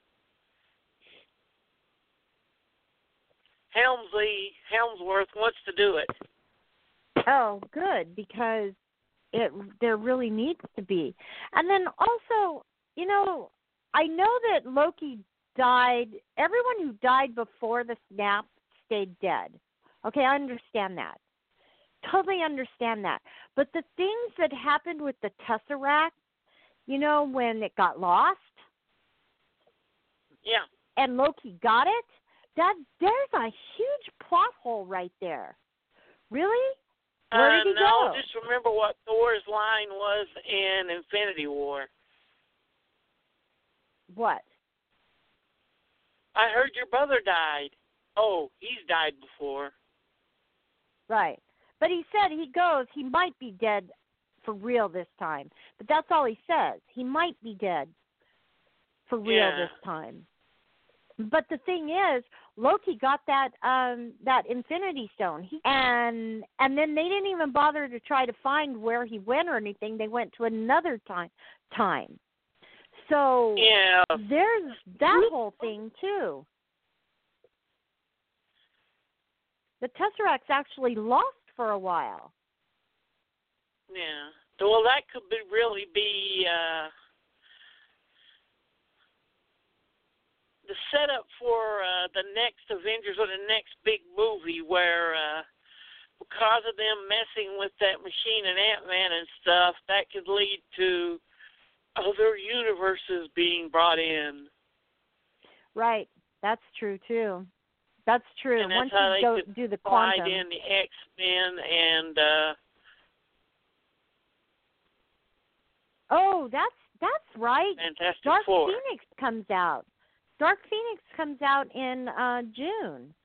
Helmsley Helmsworth wants to do it. Oh, good, because it there really needs to be. And then also, you know, I know that Loki died. Everyone who died before the snap stayed dead. Okay, I understand that. Totally understand that. But the things that happened with the Tesseract, you know, when it got lost Yeah. and Loki got it, that there's a huge plot hole right there. Really? Where uh, did he no, go? just remember what Thor's line was in Infinity War. What? I heard your brother died. Oh, he's died before. Right. But he said he goes, he might be dead for real this time. But that's all he says. He might be dead for real Yeah. this time. But the thing is, Loki got that um that Infinity Stone, he, and and then they didn't even bother to try to find where he went or anything. They went to another time time. So Yeah. there's that whole thing too. The Tesseract's actually lost for a while. Yeah. Well, that could be really be uh, the setup for uh, the next Avengers or the next big movie, where uh, because of them messing with that machine and Ant-Man and stuff, that could lead to other universes being brought in. Right. That's true too. That's true. And that's Once how you they go could do the slide quantum. in the X-Men and uh, Oh, that's that's right. Fantastic Dark Four. Phoenix comes out. Dark Phoenix comes out in uh, June.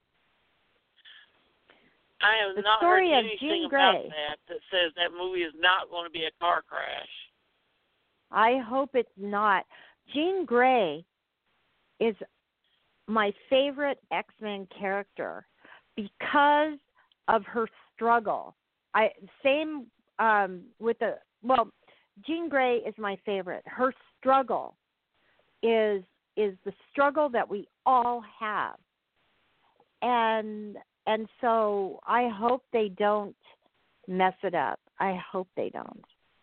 I have The not story heard of anything Jean about Grey. that that says that movie is not going to be a car crash. I hope it's not. Jean Grey is my favorite X-Men character because of her struggle. I same um, with the well, Jean Grey is my favorite. Her struggle is is the struggle that we all have, and and so I hope they don't mess it up. I hope they don't.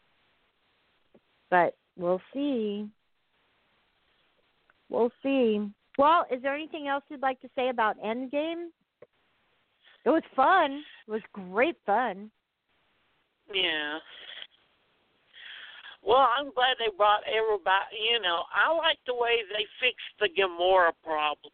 But we'll see. We'll see. Well, is there anything else you'd like to say about Endgame? It was fun. It was great fun. Yeah. Well, I'm glad they brought everybody, you know, I like the way they fixed the Gamora problem.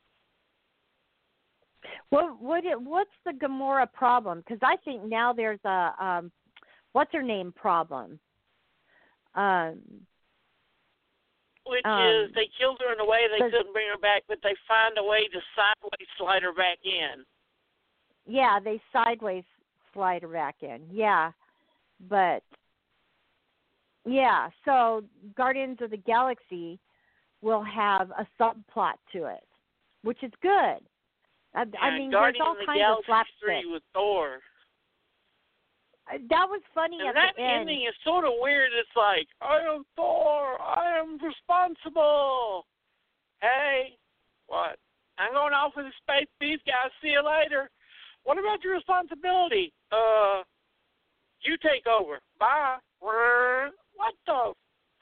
What what it, what's the Gamora problem? Because I think now there's a um, what's her name problem. Um, Which um, is they killed her in a way they the, couldn't bring her back, but they find a way to sideways slide her back in. Yeah, they sideways slide her back in. Yeah, but yeah, so Guardians of the Galaxy will have a subplot to it, which is good. I, Yeah, I mean, Guardians there's all of the kinds Galaxy of slapstick. three with Thor. That was funny And at that the end. ending is sort of weird. It's like, I am Thor. I am responsible. Hey, what? I'm going off with the space beast, guys. See you later. What about your responsibility? Uh, you take over. Bye. What the?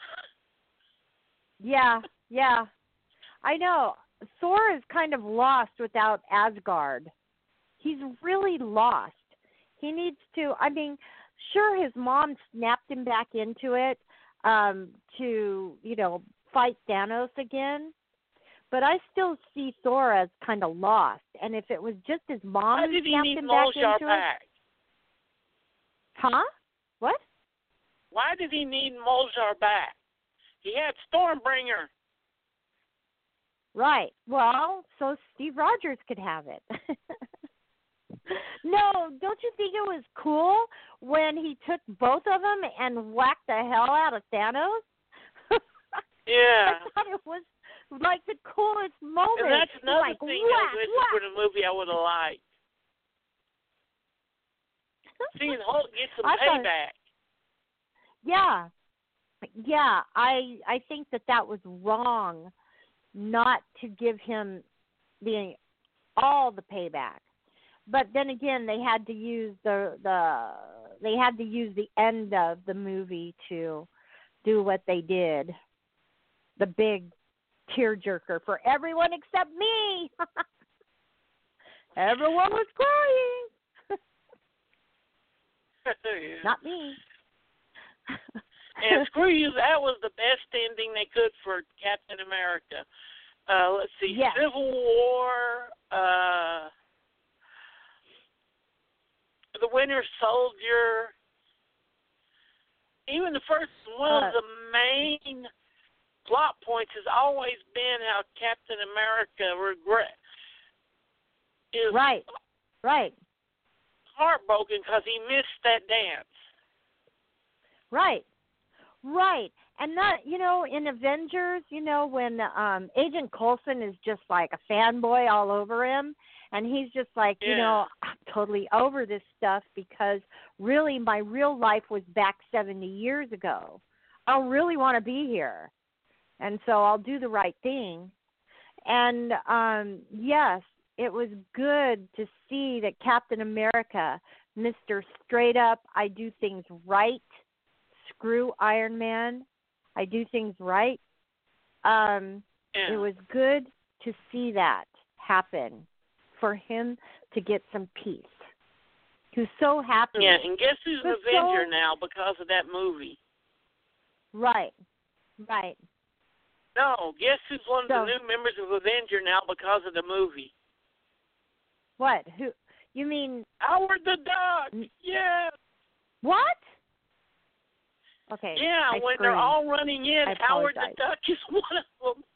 Yeah, yeah. I know. Thor is kind of lost without Asgard. He's really lost. He needs to, I mean, sure, his mom snapped him back into it um, to, you know, fight Thanos again. But I still see Thor as kind of lost. And if it was just his mom Why who did he snapped need him back Mozart into back? it. Huh? What? Why did he need Mozart back? He had Stormbringer. Right. Well, so Steve Rogers could have it. No, don't you think it was cool when he took both of them and whacked the hell out of Thanos? Yeah. I thought it was like the coolest moment. And that's another like, thing whack, that was whack. for the movie I would have liked. Seeing Hulk get some I thought- payback. Yeah, yeah. I I think that that was wrong, not to give him the all the payback. But then again, they had to use the the they had to use the end of the movie to do what they did. The big tearjerker for everyone except me. Everyone was crying. Yeah. Not me. And screw you, that was the best ending they could for Captain America. Uh, let's see, Yes. Civil War, uh, The Winter Soldier. Even the first one Uh, of the main plot points has always been how Captain America regret is Right, right, heartbroken because he missed that dance. right, right. And that, you know, in Avengers, you know, when um Agent Coulson is just like a fanboy all over him, and he's just like, Yeah. you know, I'm totally over this stuff because really my real life was back seventy years ago. I don't really want to be here. And so I'll do the right thing. And um yes, it was good to see that Captain America, Mister Straight Up, I do things right, screw Iron Man, I do things right. Um, Yeah. It was good to see that happen, for him to get some peace. He was so happy. Yeah, and guess who's an But Avenger so- now because of that movie? Right, right. No, guess who's one of So- the new members of Avenger now because of the movie? What? Who? You mean Howard the Duck. N- Yeah. what? Okay. Yeah, I when they're screamed. all running in, I Howard the apologize. Duck is one of them.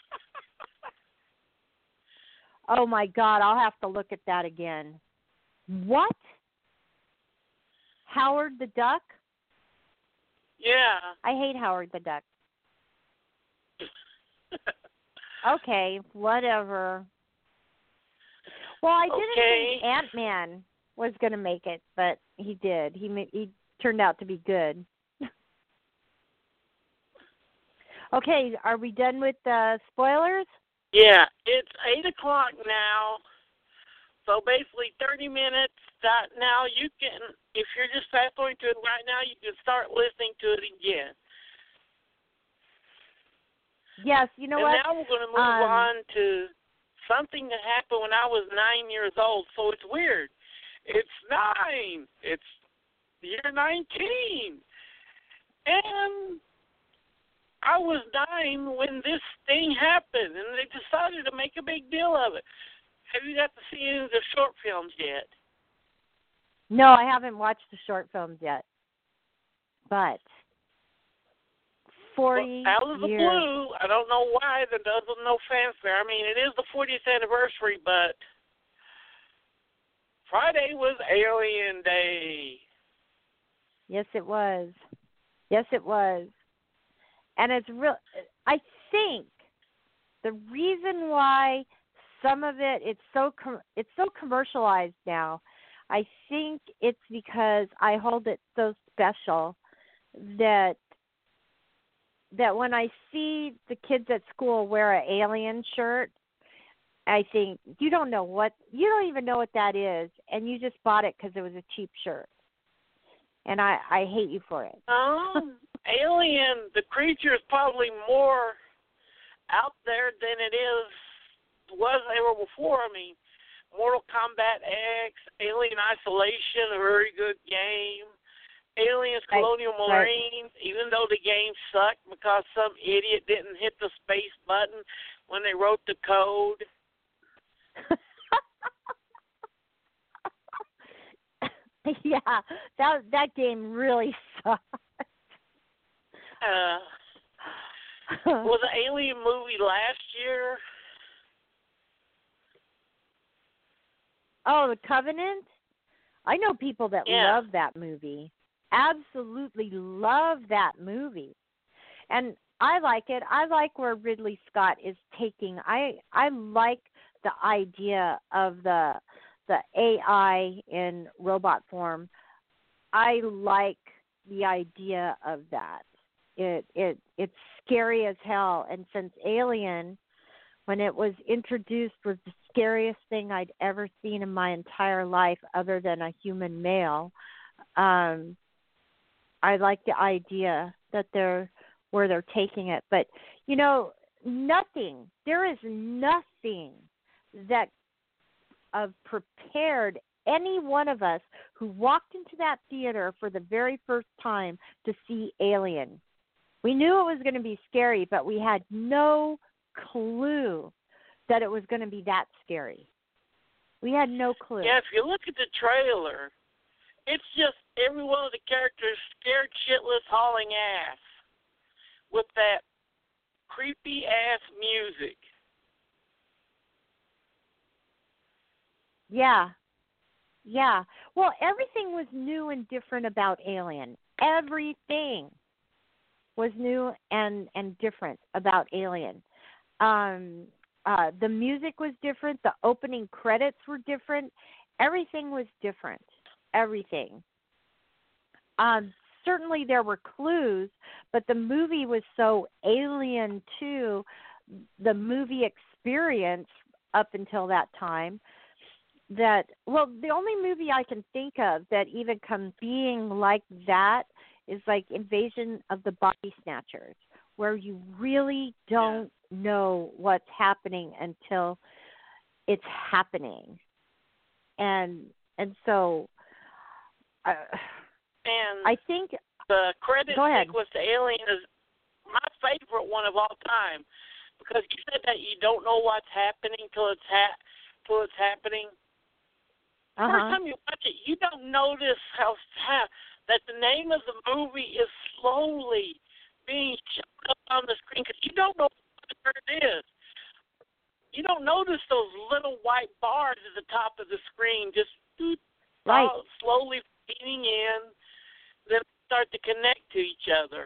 Oh my God! I'll have to look at that again. What? Howard the Duck? Yeah. I hate Howard the Duck. Okay, whatever. Well, I didn't Okay. think Ant-Man was going to make it, but he did. He ma- he turned out to be good. Okay, are we done with the spoilers? Yeah, it's eight o'clock now. So basically thirty minutes. That now you can, if you're just fast forwarding to it right now, you can start listening to it again. Yes, you know and what? now we're going to move Um, on to something that happened when I was nine years old. So it's weird. It's nine. It's year nineteen. And I was nine when this thing happened, and they decided to make a big deal of it. Have you got to see any of the short films yet? No, I haven't watched the short films yet. But forty Well, out of the years. blue, I don't know why there doesn't no fanfare. I mean, it is the fortieth anniversary, but Friday was Alien Day. Yes, it was. Yes, it was. And it's real. I think the reason why some of it it's so com- it's so commercialized now. I think it's because I hold it so special that that when I see the kids at school wear an alien shirt, I think you don't know what you don't even know what that is, and you just bought it because it was a cheap shirt. And I, I hate you for it. Um, Alien, the creature is probably more out there than it is was ever before. I mean, Mortal Kombat X, Alien Isolation, a very good game. Aliens Right, Colonial right. Marines, even though the game sucked because some idiot didn't hit the space button when they wrote the code. Yeah, that that game really sucked. Uh, was the Alien movie last year? Oh, The Covenant? I know people that Yeah. love that movie. Absolutely love that movie. And I like it. I like where Ridley Scott is taking. I I like the idea of the the A I in robot form. I like the idea of that. It it it's scary as hell. And since Alien, when it was introduced, was the scariest thing I'd ever seen in my entire life, other than a human male. Um, I like the idea that they're where they're taking it, but you know, nothing. There is nothing that have prepared any one of us who walked into that theater for the very first time to see Alien. We knew it was going to be scary, but we had no clue that it was going to be that scary. We had no clue. Yeah, if you look at the trailer, it's just every one of the characters scared shitless hauling ass with that creepy ass music. Yeah. Yeah. Well, everything was new and different about Alien. Everything was new and and different about Alien. Um, uh, the music was different. The opening credits were different. Everything was different. Everything. Um, certainly there were clues, but the movie was so alien to the movie experience up until that time that, well, the only movie I can think of that even comes being like that is like Invasion of the Body Snatchers, where you really don't know what's happening until it's happening. And and so uh, And I think the credit go ahead. sequence to Alien is my favorite one of all time, because you said that you don't know what's happening till it's ha- till it's happening. Uh-huh. First time you watch it, you don't notice how, how that the name of the movie is slowly being shown up on the screen, because you don't know what it is. You don't notice those little white bars at the top of the screen just right. slowly feeding in, then start to connect to each other.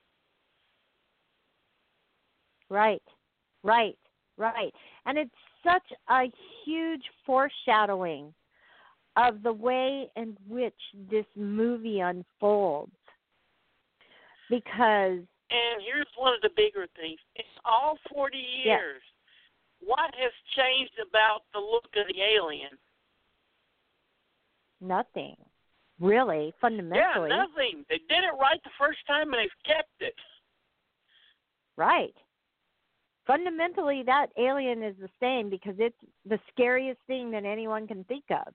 Right, right, right. And it's such a huge foreshadowing of the way in which this movie unfolds. Because... And here's one of the bigger things. In all forty years, yes. what has changed about the look of the alien? Nothing. Really, fundamentally. Yeah, nothing. They did it right the first time, and they've kept it. Right. Fundamentally, that alien is the same because it's the scariest thing that anyone can think of.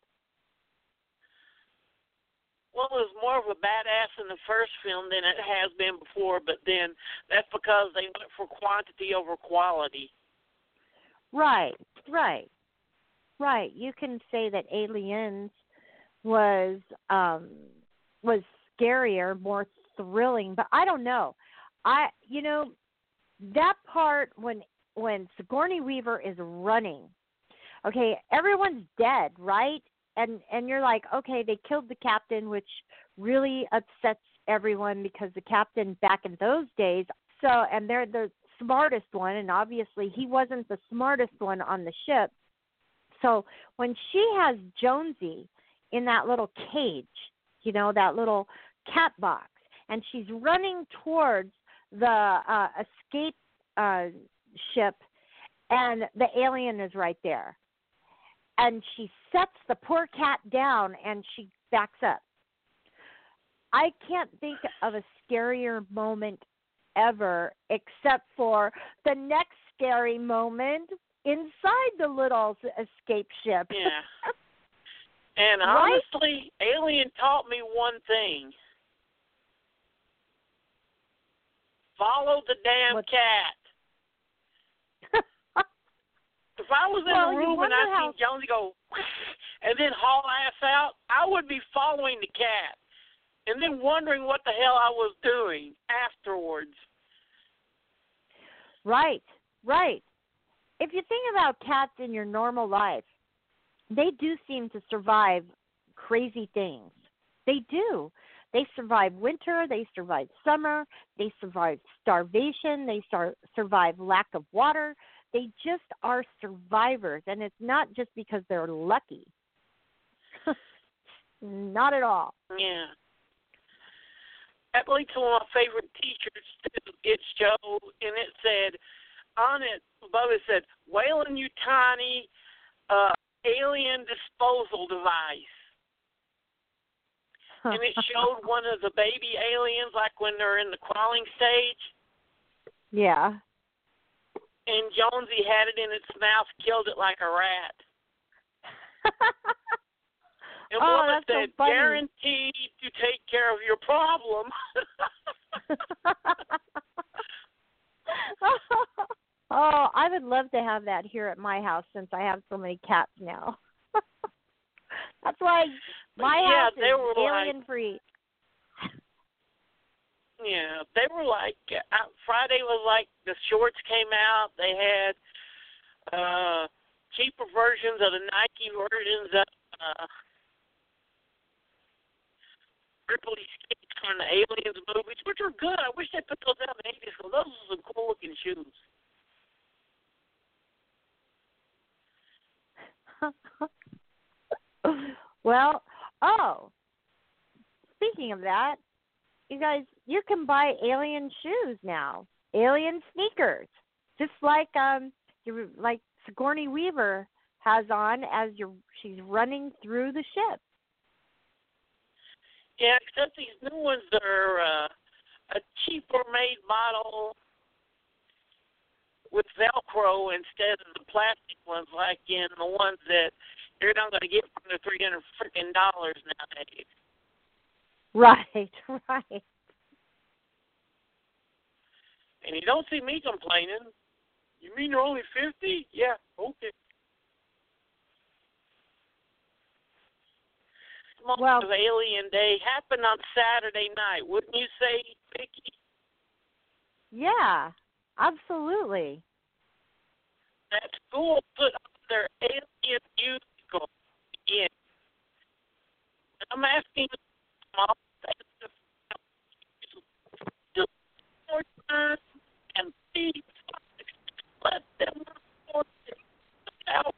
Well, it was more of a badass in the first film than it has been before, but then that's because they went for quantity over quality. Right, right, right. You can say that Aliens was um, was scarier, more thrilling, but I don't know. I, you know, that part when when Sigourney Weaver is running, okay, everyone's dead, right? And and you're like, okay, they killed the captain, which really upsets everyone because the captain back in those days, so and they're the smartest one, and obviously he wasn't the smartest one on the ship. So when she has Jonesy in that little cage, you know, that little cat box, and she's running towards the uh, escape uh, ship, and the alien is right there. And she sets the poor cat down, and she backs up. I can't think of a scarier moment ever, except for the next scary moment inside the little escape ship. Yeah. And right? honestly, Alien taught me one thing. Follow the damn What? cat. If I was in well, the room and I how... seen Jonesy go and then haul ass out, I would be following the cat and then wondering what the hell I was doing afterwards. Right, right. If you think about cats in your normal life, they do seem to survive crazy things. They do. They survive winter. They survive summer. They survive starvation. They sur- survive lack of water. They just are survivors, and it's not just because they're lucky. Not at all. Yeah. That leads to one of my favorite T-shirts, too. It's Joe, and it said, on it, above it said, Weyland-Yutani uh, alien disposal device. And it showed one of the baby aliens, like when they're in the crawling stage. Yeah. And Jonesy had it in its mouth, killed it like a rat. And oh, one that's said, so funny. guaranteed to take care of your problem. Oh, I would love to have that here at my house since I have so many cats now. That's why my yeah, house they is were alien like, free. Yeah, they were like, uh, Friday was like the shorts came out. They had uh, cheaper versions of the Nike versions of uh, Ripley skate on the Aliens movies, which are good. I wish they put those out in the eighties because those are some cool-looking shoes. Well, oh, speaking of that, you guys, you can buy alien shoes now, alien sneakers, just like um, you like Sigourney Weaver has on as you're she's running through the ship. Yeah, except these new ones are uh, a cheaper made model with Velcro instead of the plastic ones, like in the ones that you're not going to get for the three hundred freaking dollars nowadays. Right, right. And you don't see me complaining. You mean they're only fifty? Yeah, okay. Well, of Alien Day happened on Saturday night, wouldn't you say, Vicki? Yeah, absolutely. That school put up their Alien musical again. I'm asking them to more time and please let them report it out.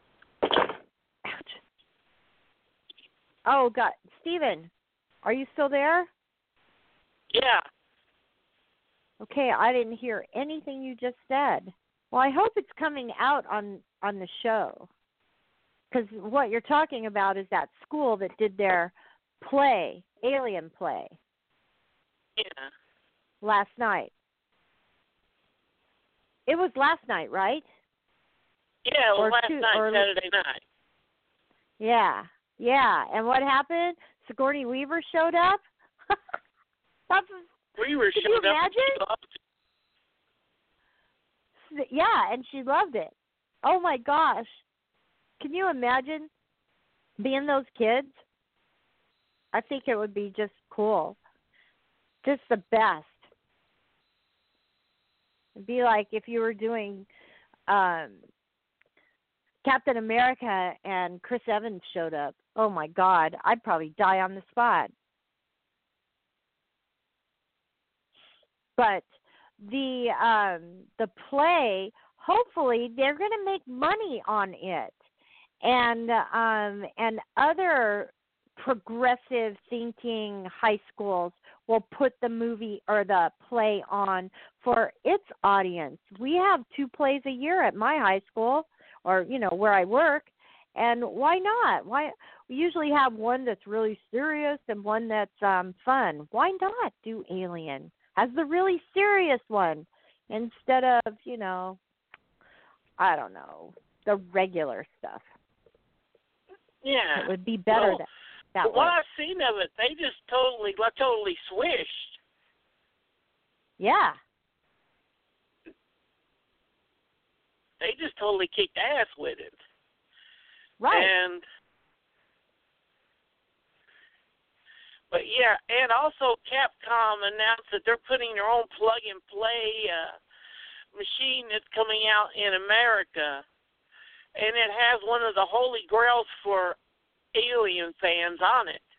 Oh, God. Steven, are you still there? Yeah. Okay, I didn't hear anything you just said. Well, I hope it's coming out on, on the show. Because what you're talking about is that school that did their play, alien play, Yeah. last night. It was last night, right? Yeah, it was Or last two- night, or- Saturday night. Yeah, yeah. And what happened? Sigourney Weaver showed up? That's, We were Could showed you up. imagine? Yeah, and she loved it. Oh, my gosh. Can you imagine being those kids? I think it would be just cool. Just the best. It'd be like if you were doing um, Captain America and Chris Evans showed up. Oh, my God. I'd probably die on the spot. But the um, the play, hopefully, they're going to make money on it. And um, and other progressive thinking high schools will put the movie or the play on for its audience. We have two plays a year at my high school, or you know where I work, and why not? Why we usually have one that's really serious and one that's um, fun. Why not do Alien as the really serious one instead of you know I don't know the regular stuff? Yeah. It would be better well, that, that But way. what I've seen of it, they just totally, like, totally swished. Yeah. They just totally kicked ass with it. Right. And, but yeah, and also Capcom announced that they're putting their own plug-and-play uh, machine that's coming out in America. And it has one of the holy grails for Alien fans on it.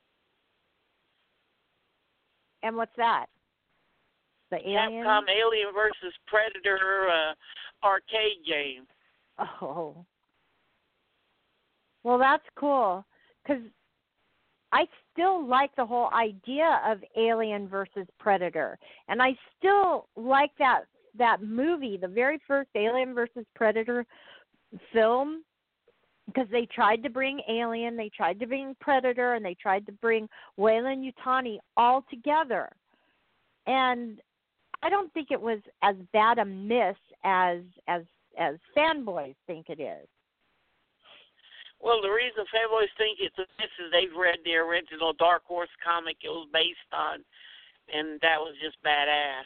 And what's that? The Alien? Capcom Alien versus Predator uh, arcade game. Oh. Well, that's cool. Because I still like the whole idea of Alien versus Predator. And I still like that that movie, the very first Alien versus Predator film, because they tried to bring Alien, they tried to bring Predator, and they tried to bring Weyland-Yutani all together. And I don't think it was as bad a miss as as as fanboys think it is. Well, the reason fanboys think it's a miss is they've read the original Dark Horse comic it was based on, and that was just badass.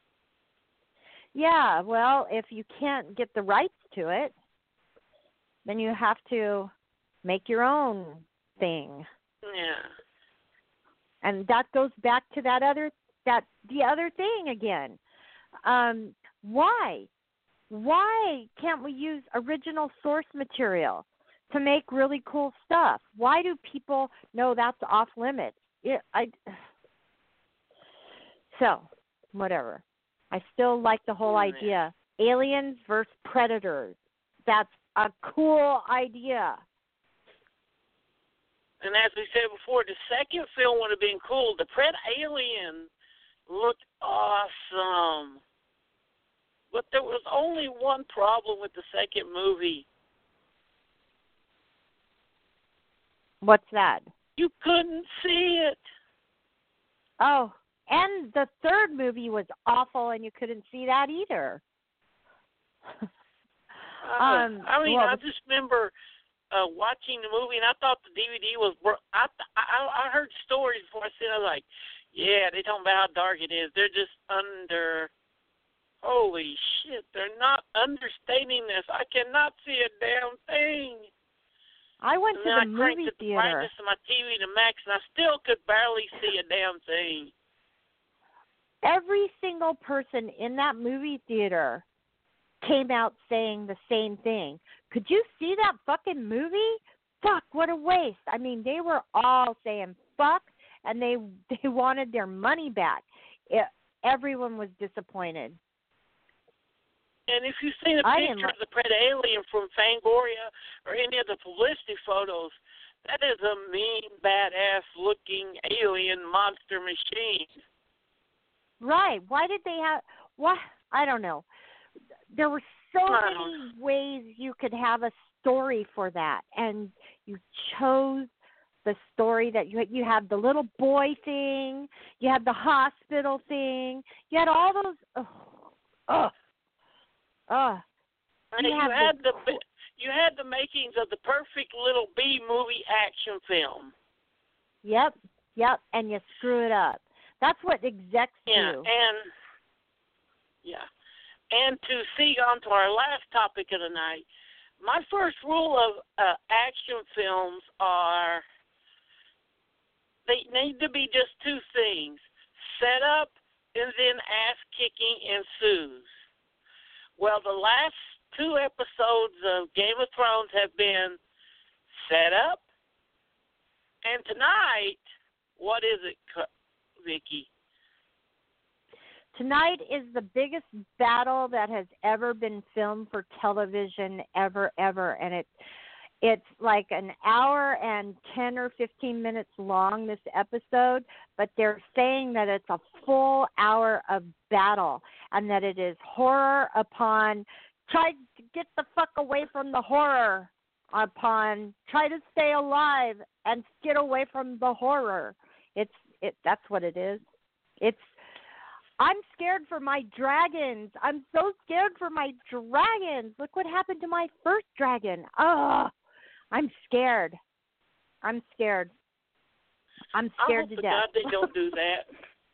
Yeah, well, if you can't get the rights to it, then you have to make your own thing. Yeah. And that goes back to that other that the other thing again. Um, why? Why can't we use original source material to make really cool stuff? Why do people know that's off limits? It, I So, whatever. I still like the whole Mm, idea. Aliens versus predators. That's a cool idea. And as we said before, the second film would have been cool. The Pred Alien looked awesome. But there was only one problem with the second movie. What's that? You couldn't see it. Oh, and the third movie was awful, and you couldn't see that either. um, Uh, I mean, well, I just remember uh, watching the movie, and I thought the D V D was. Bro- I, I I heard stories before I seen it. I was like, yeah, they talking about how dark it is. They're just under. Holy shit! They're not understating this. I cannot see a damn thing. I went And to then the I cranked movie the theater. brightness of my T V to max, and I still could barely see a damn thing. Every single person in that movie theater came out saying the same thing. Could you see that fucking movie? Fuck, what a waste. I mean, they were all saying fuck, and they they wanted their money back. It, everyone was disappointed. And if you've seen a I didn't picture like- of the Pred Alien from Fangoria or any of the publicity photos, that is a mean, badass-looking alien monster machine. Right. Why did they have what I don't know. There were so I many don't- ways you could have a story for that, and you chose the story that you had. You had the little boy thing, you had the hospital thing, you had all those oh, oh, oh. And You you, have had the the you had the makings of the perfect little B movie action film. Yep, yep, and you screw it up. That's what execs Yeah, do. and yeah, and to see on to our last topic of the night, my first rule of uh, action films are they need to be just two things: set up and then ass kicking ensues. Well, the last two episodes of Game of Thrones have been set up, and tonight, what is it, Vicky? Tonight is the biggest battle that has ever been filmed for television, ever, ever, and it it's like an hour and ten or fifteen minutes long, this episode, but they're saying that it's a full hour of battle and that it is horror upon try to get the fuck away from the horror upon try to stay alive and get away from the horror. It's it that's what it is. It's I'm scared for my dragons. I'm so scared for my dragons. Look what happened to my first dragon. Oh, I'm scared. I'm scared. I'm scared I hope to to death. God they don't do that.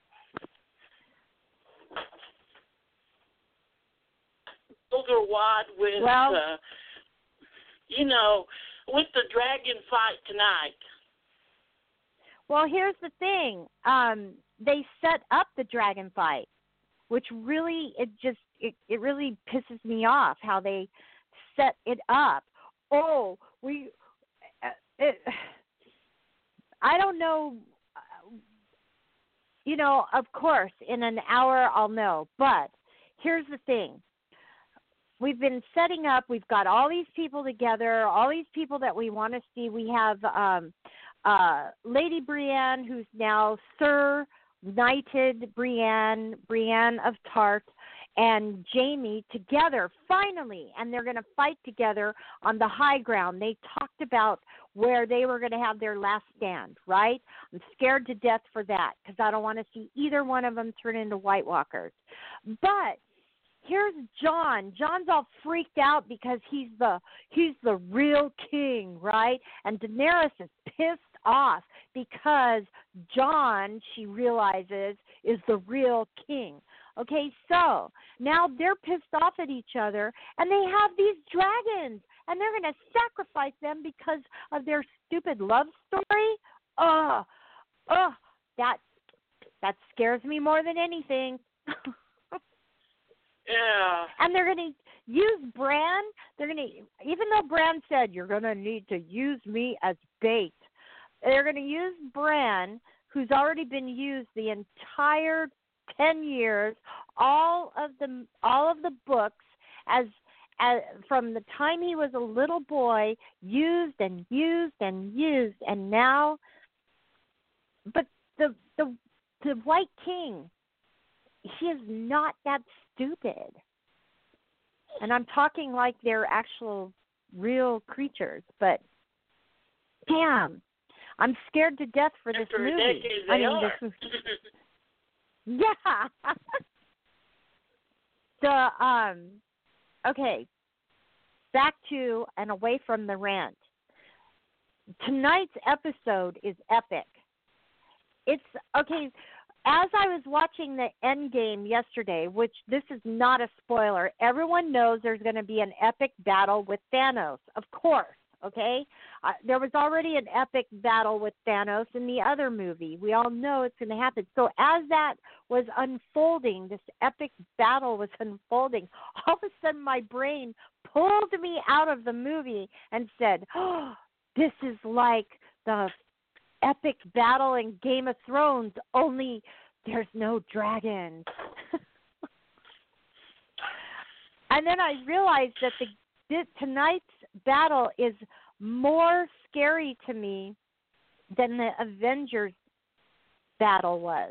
Older wad with, Well- uh, you know, with the dragon fight tonight. Well, here's the thing. Um, they set up the dragon fight, which really it just it, it really pisses me off how they set it up. Oh, we uh, it, I don't know. You know, of course, in an hour I'll know. But here's the thing. We've been setting up. We've got all these people together, all these people that we want to see. We have um, uh, Lady Brienne, who's now Sir Knighted Brienne, Brienne of Tart, and Jamie together, finally. And they're going to fight together on the high ground. They talked about where they were going to have their last stand, right? I'm scared to death for that because I don't want to see either one of them turn into White Walkers. But here's John. John's all freaked out because he's the he's the real king, right? And Daenerys is pissed off because John, she realizes, is the real king. Okay, so now they're pissed off at each other, and they have these dragons, and they're going to sacrifice them because of their stupid love story. Ugh, ugh, that that scares me more than anything. Yeah. And they're going to use Bran. They're going to, even though Bran said, you're going to need to use me as bait, they're going to use Bran, who's already been used the entire ten years, all of the all of the books as as from the time he was a little boy, used and used and used, and now. But the the the White King, he is not that stupid. And I'm talking like they're actual real creatures, but damn, I'm scared to death for this After a movie. decade, they I mean, are. this is, yeah. the um, okay, back to and away from the rant. Tonight's episode is epic. It's okay. As I was watching the Endgame yesterday, which this is not a spoiler, everyone knows there's going to be an epic battle with Thanos, of course, okay? Uh, there was already an epic battle with Thanos in the other movie. We all know it's going to happen. So as that was unfolding, this epic battle was unfolding, all of a sudden my brain pulled me out of the movie and said, oh, this is like the epic battle in Game of Thrones, only there's no dragons. And then I realized that the this, tonight's battle is more scary to me than the Avengers battle was.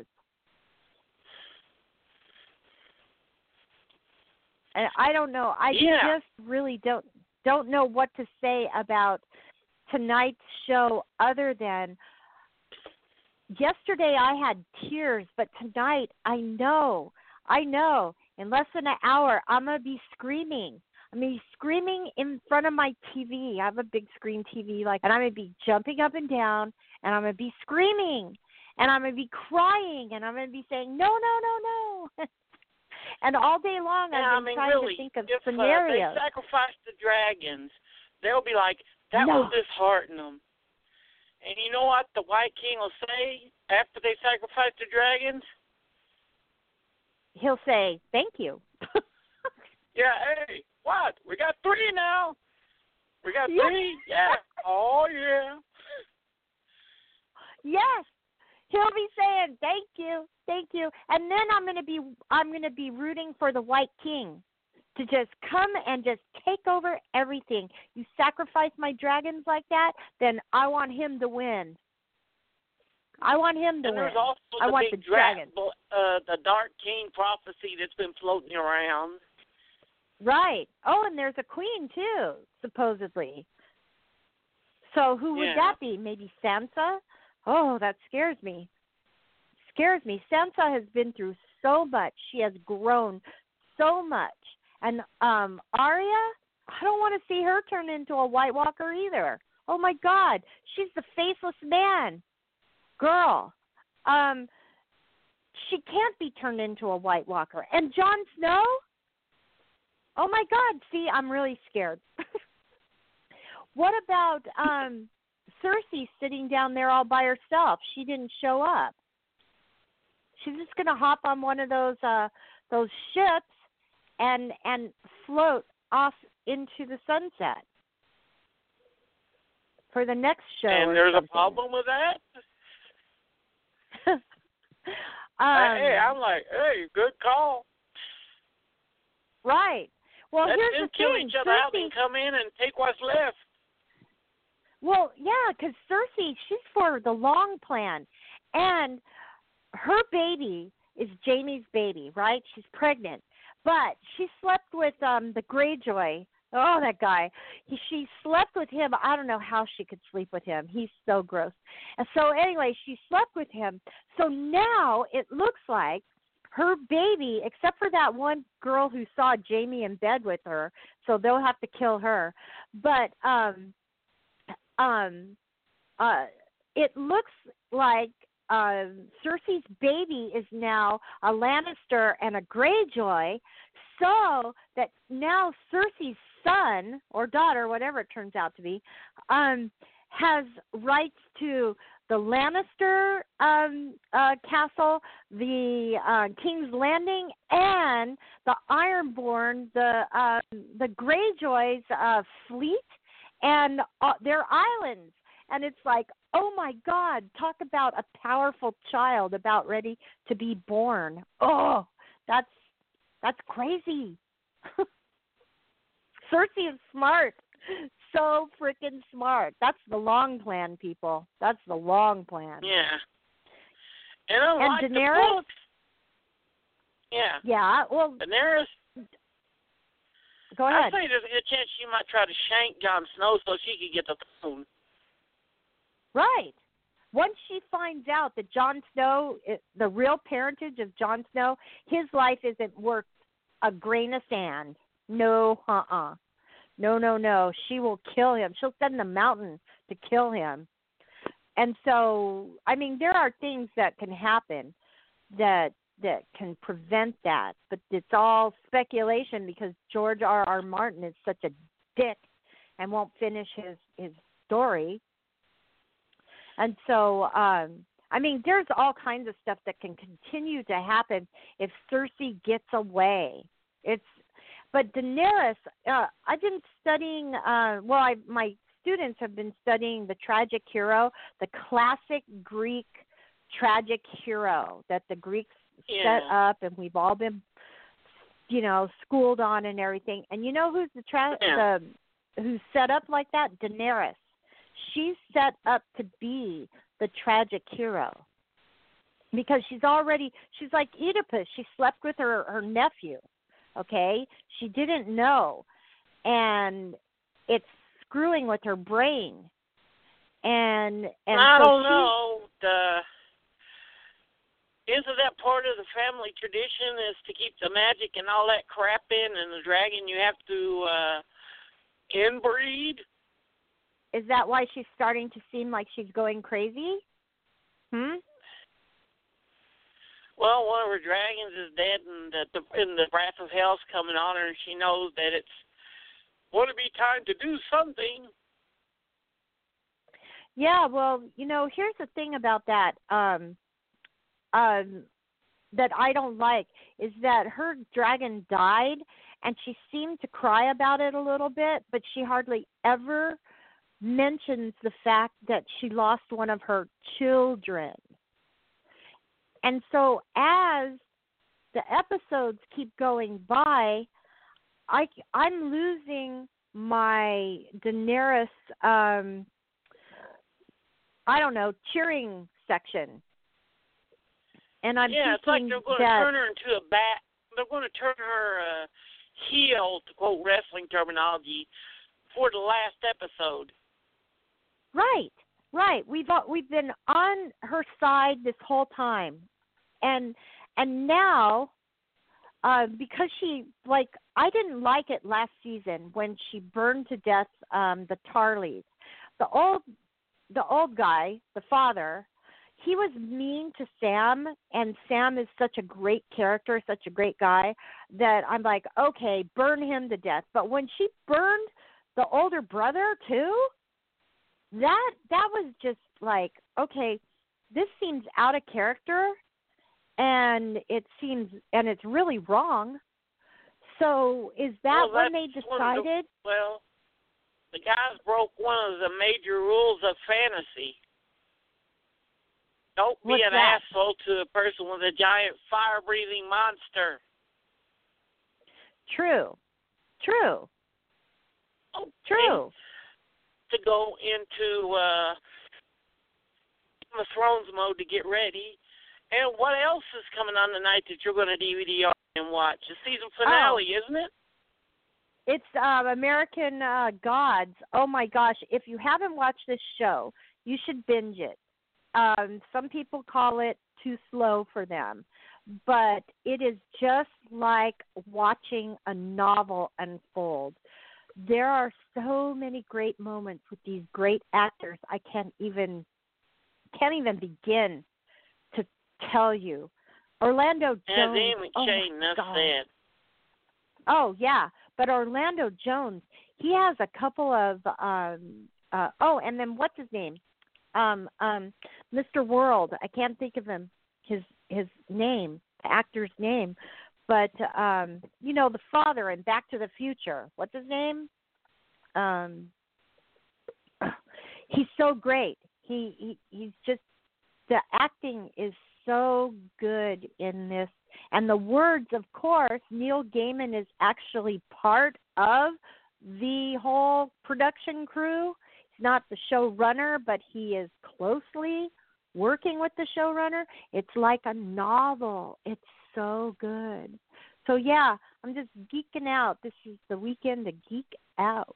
And I don't know. I Yeah. just really don't don't know what to say about tonight's show other than yesterday I had tears, but tonight I know, I know, in less than an hour I'm going to be screaming. I'm going to be screaming in front of my T V. I have a big screen T V, like, and I'm going to be jumping up and down, and I'm going to be screaming, and I'm going to be crying, and I'm going to be saying, no, no, no, no. And all day long Yeah, I've I been mean, trying really, to think of if scenarios. uh, they sacrifice the dragons, they'll be like, that No. will dishearten them. And you know what the White King will say after they sacrifice the dragons? He'll say, thank you. Yeah, hey, what? We got three now. We got Yeah. three? Yeah. Oh, yeah. Yes. He'll be saying, thank you, thank you. And then I'm going to be I'm going to be rooting for the White King to just come and just take over everything. You sacrifice my dragons like that, then I want him to win. I want him to And win. there's also I the want big the dragons. dra- uh, the Dark King prophecy that's been floating around. Right. Oh, and there's a queen too, supposedly. So who would Yeah. that be? Maybe Sansa? Oh, that scares me. Scares me. Sansa has been through so much. She has grown so much. And um, Arya, I don't want to see her turn into a White Walker either. Oh my God, she's the faceless man. Girl, um, she can't be turned into a White Walker. And Jon Snow? Oh my God, see, I'm really scared. What about um, Cersei sitting down there all by herself? She didn't show up. She's just going to hop on one of those uh, those ships and and float off into the sunset for the next show. And or there's something. a problem with that? um, hey, I'm like, hey, good call. Right. Well, Let here's them the kill thing. each other out Cersei, and come in and take what's left. well, yeah, because Cersei, she's for the long plan. And her baby is Jaime's baby, right? She's pregnant. But she slept with um the Greyjoy. Oh, that guy. He, she slept with him. I don't know how she could sleep with him. He's so gross. And so anyway, she slept with him. So now it looks like her baby, except for that one girl who saw Jaime in bed with her, so they'll have to kill her. But um, um, uh, it looks like uh, Cersei's baby is now a Lannister and a Greyjoy, so that now Cersei's son or daughter, whatever it turns out to be, um, has rights to the Lannister um, uh, castle, the uh, King's Landing, and the Ironborn, the uh, the Greyjoys' uh, fleet, and uh, their islands. And it's like, oh my God, talk about a powerful child about ready to be born. Oh, that's that's crazy. Cersei is smart. So freaking smart. That's the long plan, people. That's the long plan. Yeah. And I And like Daenerys? the book. Yeah. Yeah, well, Daenerys, go I ahead. think there's a good chance she might try to shank Jon Snow so she could get the throne. Right. Once she finds out that Jon Snow, the real parentage of Jon Snow, his life isn't worth a grain of sand. No, uh-uh. No, no, no. She will kill him. She'll send the mountain to kill him. And so, I mean, there are things that can happen that that can prevent that. But it's all speculation because George R. R. Martin is such a dick and won't finish his, his story. And so, um, I mean, there's all kinds of stuff that can continue to happen if Cersei gets away. It's, but Daenerys, uh, I've been studying. Uh, well, I, my students have been studying the tragic hero, the classic Greek tragic hero that the Greeks Yeah. set up, and we've all been, you know, schooled on and everything. And you know who's the tra- Yeah. the who's set up like that? Daenerys. She's set up to be the tragic hero because she's already, she's like Oedipus. She slept with her, her nephew, okay? She didn't know, and it's screwing with her brain. And, and I so don't she, know. The, isn't that part of the family tradition is to keep the magic and all that crap in, and the dragon you have to uh, inbreed? Is that why she's starting to seem like she's going crazy? Hmm? Well, one of her dragons is dead, and that the and the wrath of hell's coming on her, and she knows that it's going to be time to do something. Yeah, well, you know, here's the thing about that um, um, that I don't like is that her dragon died, and she seemed to cry about it a little bit, but she hardly ever mentions the fact that she lost one of her children. And so as the episodes keep going by, I, I'm losing my Daenerys, um, I don't know, cheering section. And I'm yeah, it's like thinking they're going that, to turn her into a bat. They're going to turn her uh, heel, to quote wrestling terminology, for the last episode. Right, right. We've we've been on her side this whole time, and and now, uh, because she like I didn't like it last season when she burned to death um, the Tarleys. The old the old guy, the father, he was mean to Sam, and Sam is such a great character, such a great guy that I'm like, okay, burn him to death. But when she burned the older brother too. That that was just like, okay, this seems out of character, and it seems, and it's really wrong. So is that well, when they decided? The, well, the guys broke one of the major rules of fantasy. Don't be What's an that? asshole to a person with a giant fire-breathing monster. True, true, Okay. true. To go into uh, Game of Thrones mode to get ready. And what else is coming on tonight that you're going to D V D and watch? The season finale, Oh. isn't it? It's uh, American uh, Gods. Oh my gosh! If you haven't watched this show, you should binge it. Um, some people call it too slow for them, but it is just like watching a novel unfold. There are so many great moments with these great actors. I can't even can't even begin to tell you. Orlando As Jones. Ian Oh, McShane my has God. said. Oh yeah, but Orlando Jones, he has a couple of um uh oh, and then what's his name? Um um Mister World. I can't think of him his his name, the actor's name. But um you know, the father in Back to the Future. What's his name? Um he's so great. He, he he's just, the acting is so good in this. And the words, of course, Neil Gaiman is actually part of the whole production crew. He's not the showrunner, but he is closely working with the showrunner. It's like a novel. It's so good. So, yeah, I'm just geeking out. This is the weekend to geek out.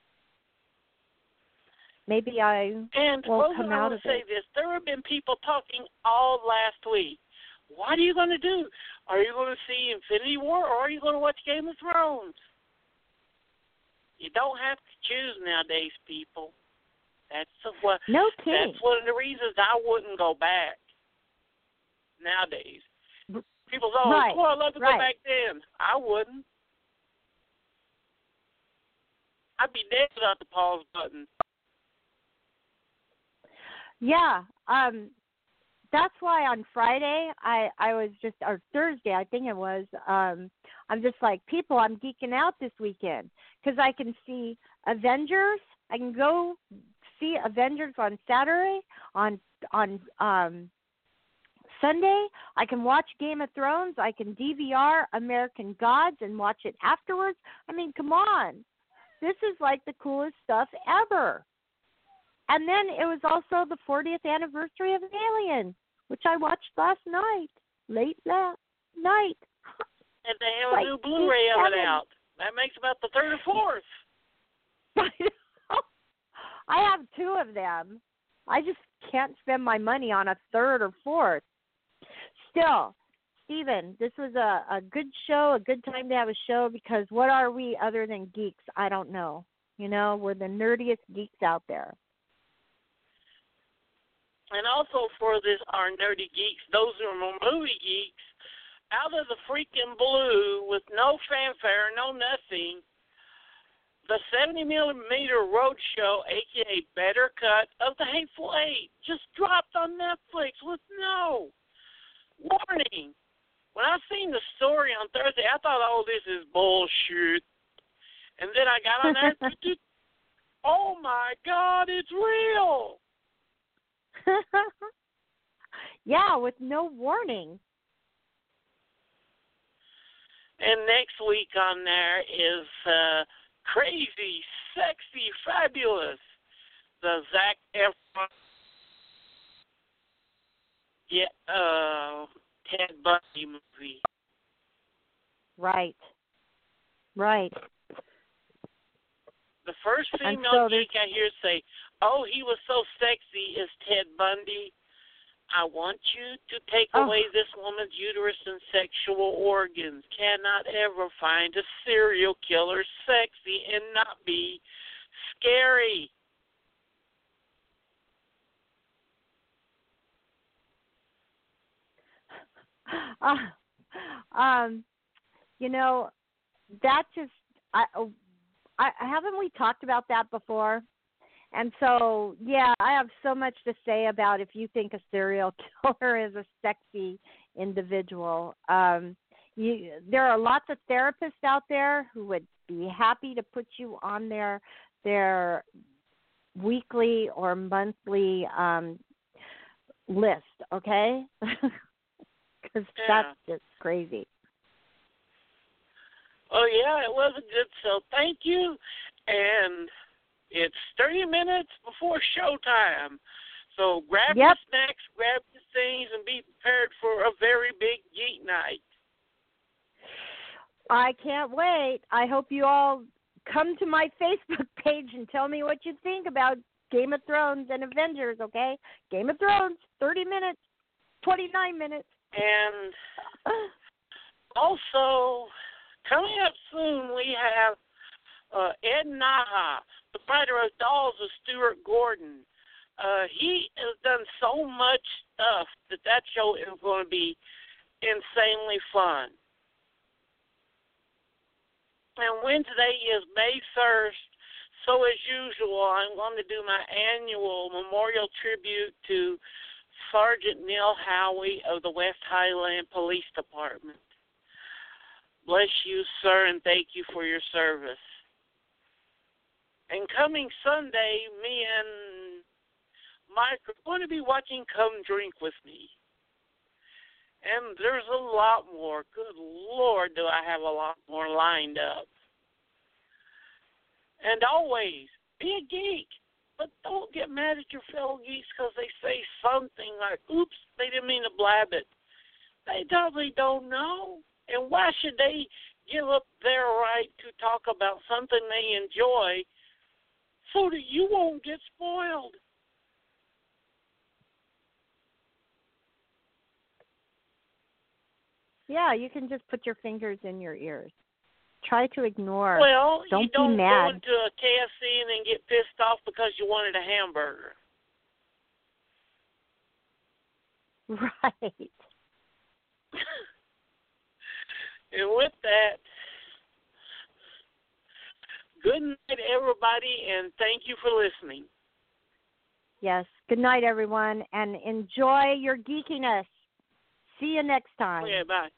Maybe I and won't come I out want of to say it. this. There have been people talking all last week. What are you going to do? Are you going to see Infinity War, or are you going to watch Game of Thrones? You don't have to choose nowadays, people. That's what. No kidding. That's one of the reasons I wouldn't go back nowadays. People say, oh, right, well, I'd love to right. go back then. I wouldn't. I'd be dead without the pause button. Yeah, um, that's why on Friday I, I was just, or Thursday I think it was, um, I'm just like, people, I'm geeking out this weekend because I can see Avengers. I can go see Avengers on Saturday, on on um, Sunday. I can watch Game of Thrones. I can D V R American Gods and watch it afterwards. I mean, come on. This is like the coolest stuff ever. And then it was also the fortieth anniversary of Alien, which I watched last night, late last night. And they have like a new Blu-ray of it seven. out. That makes about the third or fourth. I have two of them. I just can't spend my money on a third or fourth. Still, Stephen, this was a, a good show, a good time to have a show, because what are we other than geeks? I don't know. You know, we're the nerdiest geeks out there. And also for this, our nerdy geeks, those who are more movie geeks, out of the freaking blue, with no fanfare, no nothing, the seventy millimeter Roadshow, a k a. Better Cut of the Hateful Eight, just dropped on Netflix with no warning. When I seen the story on Thursday, I thought, oh, this is bullshit. And then I got on there, oh, my God, it's real. Yeah, with no warning. And next week on there is uh, Crazy, Sexy, Fabulous, the Zac Efron, yeah, uh, Ted Bundy movie. Right. Right. The first And female so geek I hear say, oh, he was so sexy, is Ted Bundy. I want you to take Oh. away this woman's uterus and sexual organs. Cannot ever find a serial killer sexy and not be scary. Uh, um, you know, that just, I, I haven't we talked about that before? And so, yeah, I have so much to say about if you think a serial killer is a sexy individual. Um, you, there are lots of therapists out there who would be happy to put you on their their weekly or monthly um, list, okay? Because Yeah. that's just crazy. Oh, yeah, it was a good show. Thank you. And it's thirty minutes before showtime. So grab Yep. your snacks, grab your things, and be prepared for a very big geek night. I can't wait. I hope you all come to my Facebook page and tell me what you think about Game of Thrones and Avengers, okay? Game of Thrones, thirty minutes, twenty-nine minutes. And also, coming up soon, we have uh, Ed Naha, the writer of Dolls with Stuart Gordon. Uh, he has done so much stuff that that show is going to be insanely fun. And Wednesday is May first, so as usual, I'm going to do my annual memorial tribute to Sergeant Neil Howie of the West Highland Police Department. Bless you, sir, and thank you for your service. And coming Sunday, me and Mike are going to be watching Come Drink With Me. And there's a lot more. Good Lord, do I have a lot more lined up. And always, be a geek. But don't get mad at your fellow geeks because they say something like, oops, they didn't mean to blab it. They totally don't know. And why should they give up their right to talk about something they enjoy so that you won't get spoiled? Yeah, you can just put your fingers in your ears. Try to ignore. Well, don't you don't be mad. go into a K F C and then get pissed off because you wanted a hamburger. Right. And with that, good night, everybody, and thank you for listening. Yes. Good night, everyone, and enjoy your geekiness. See you next time. Okay, bye.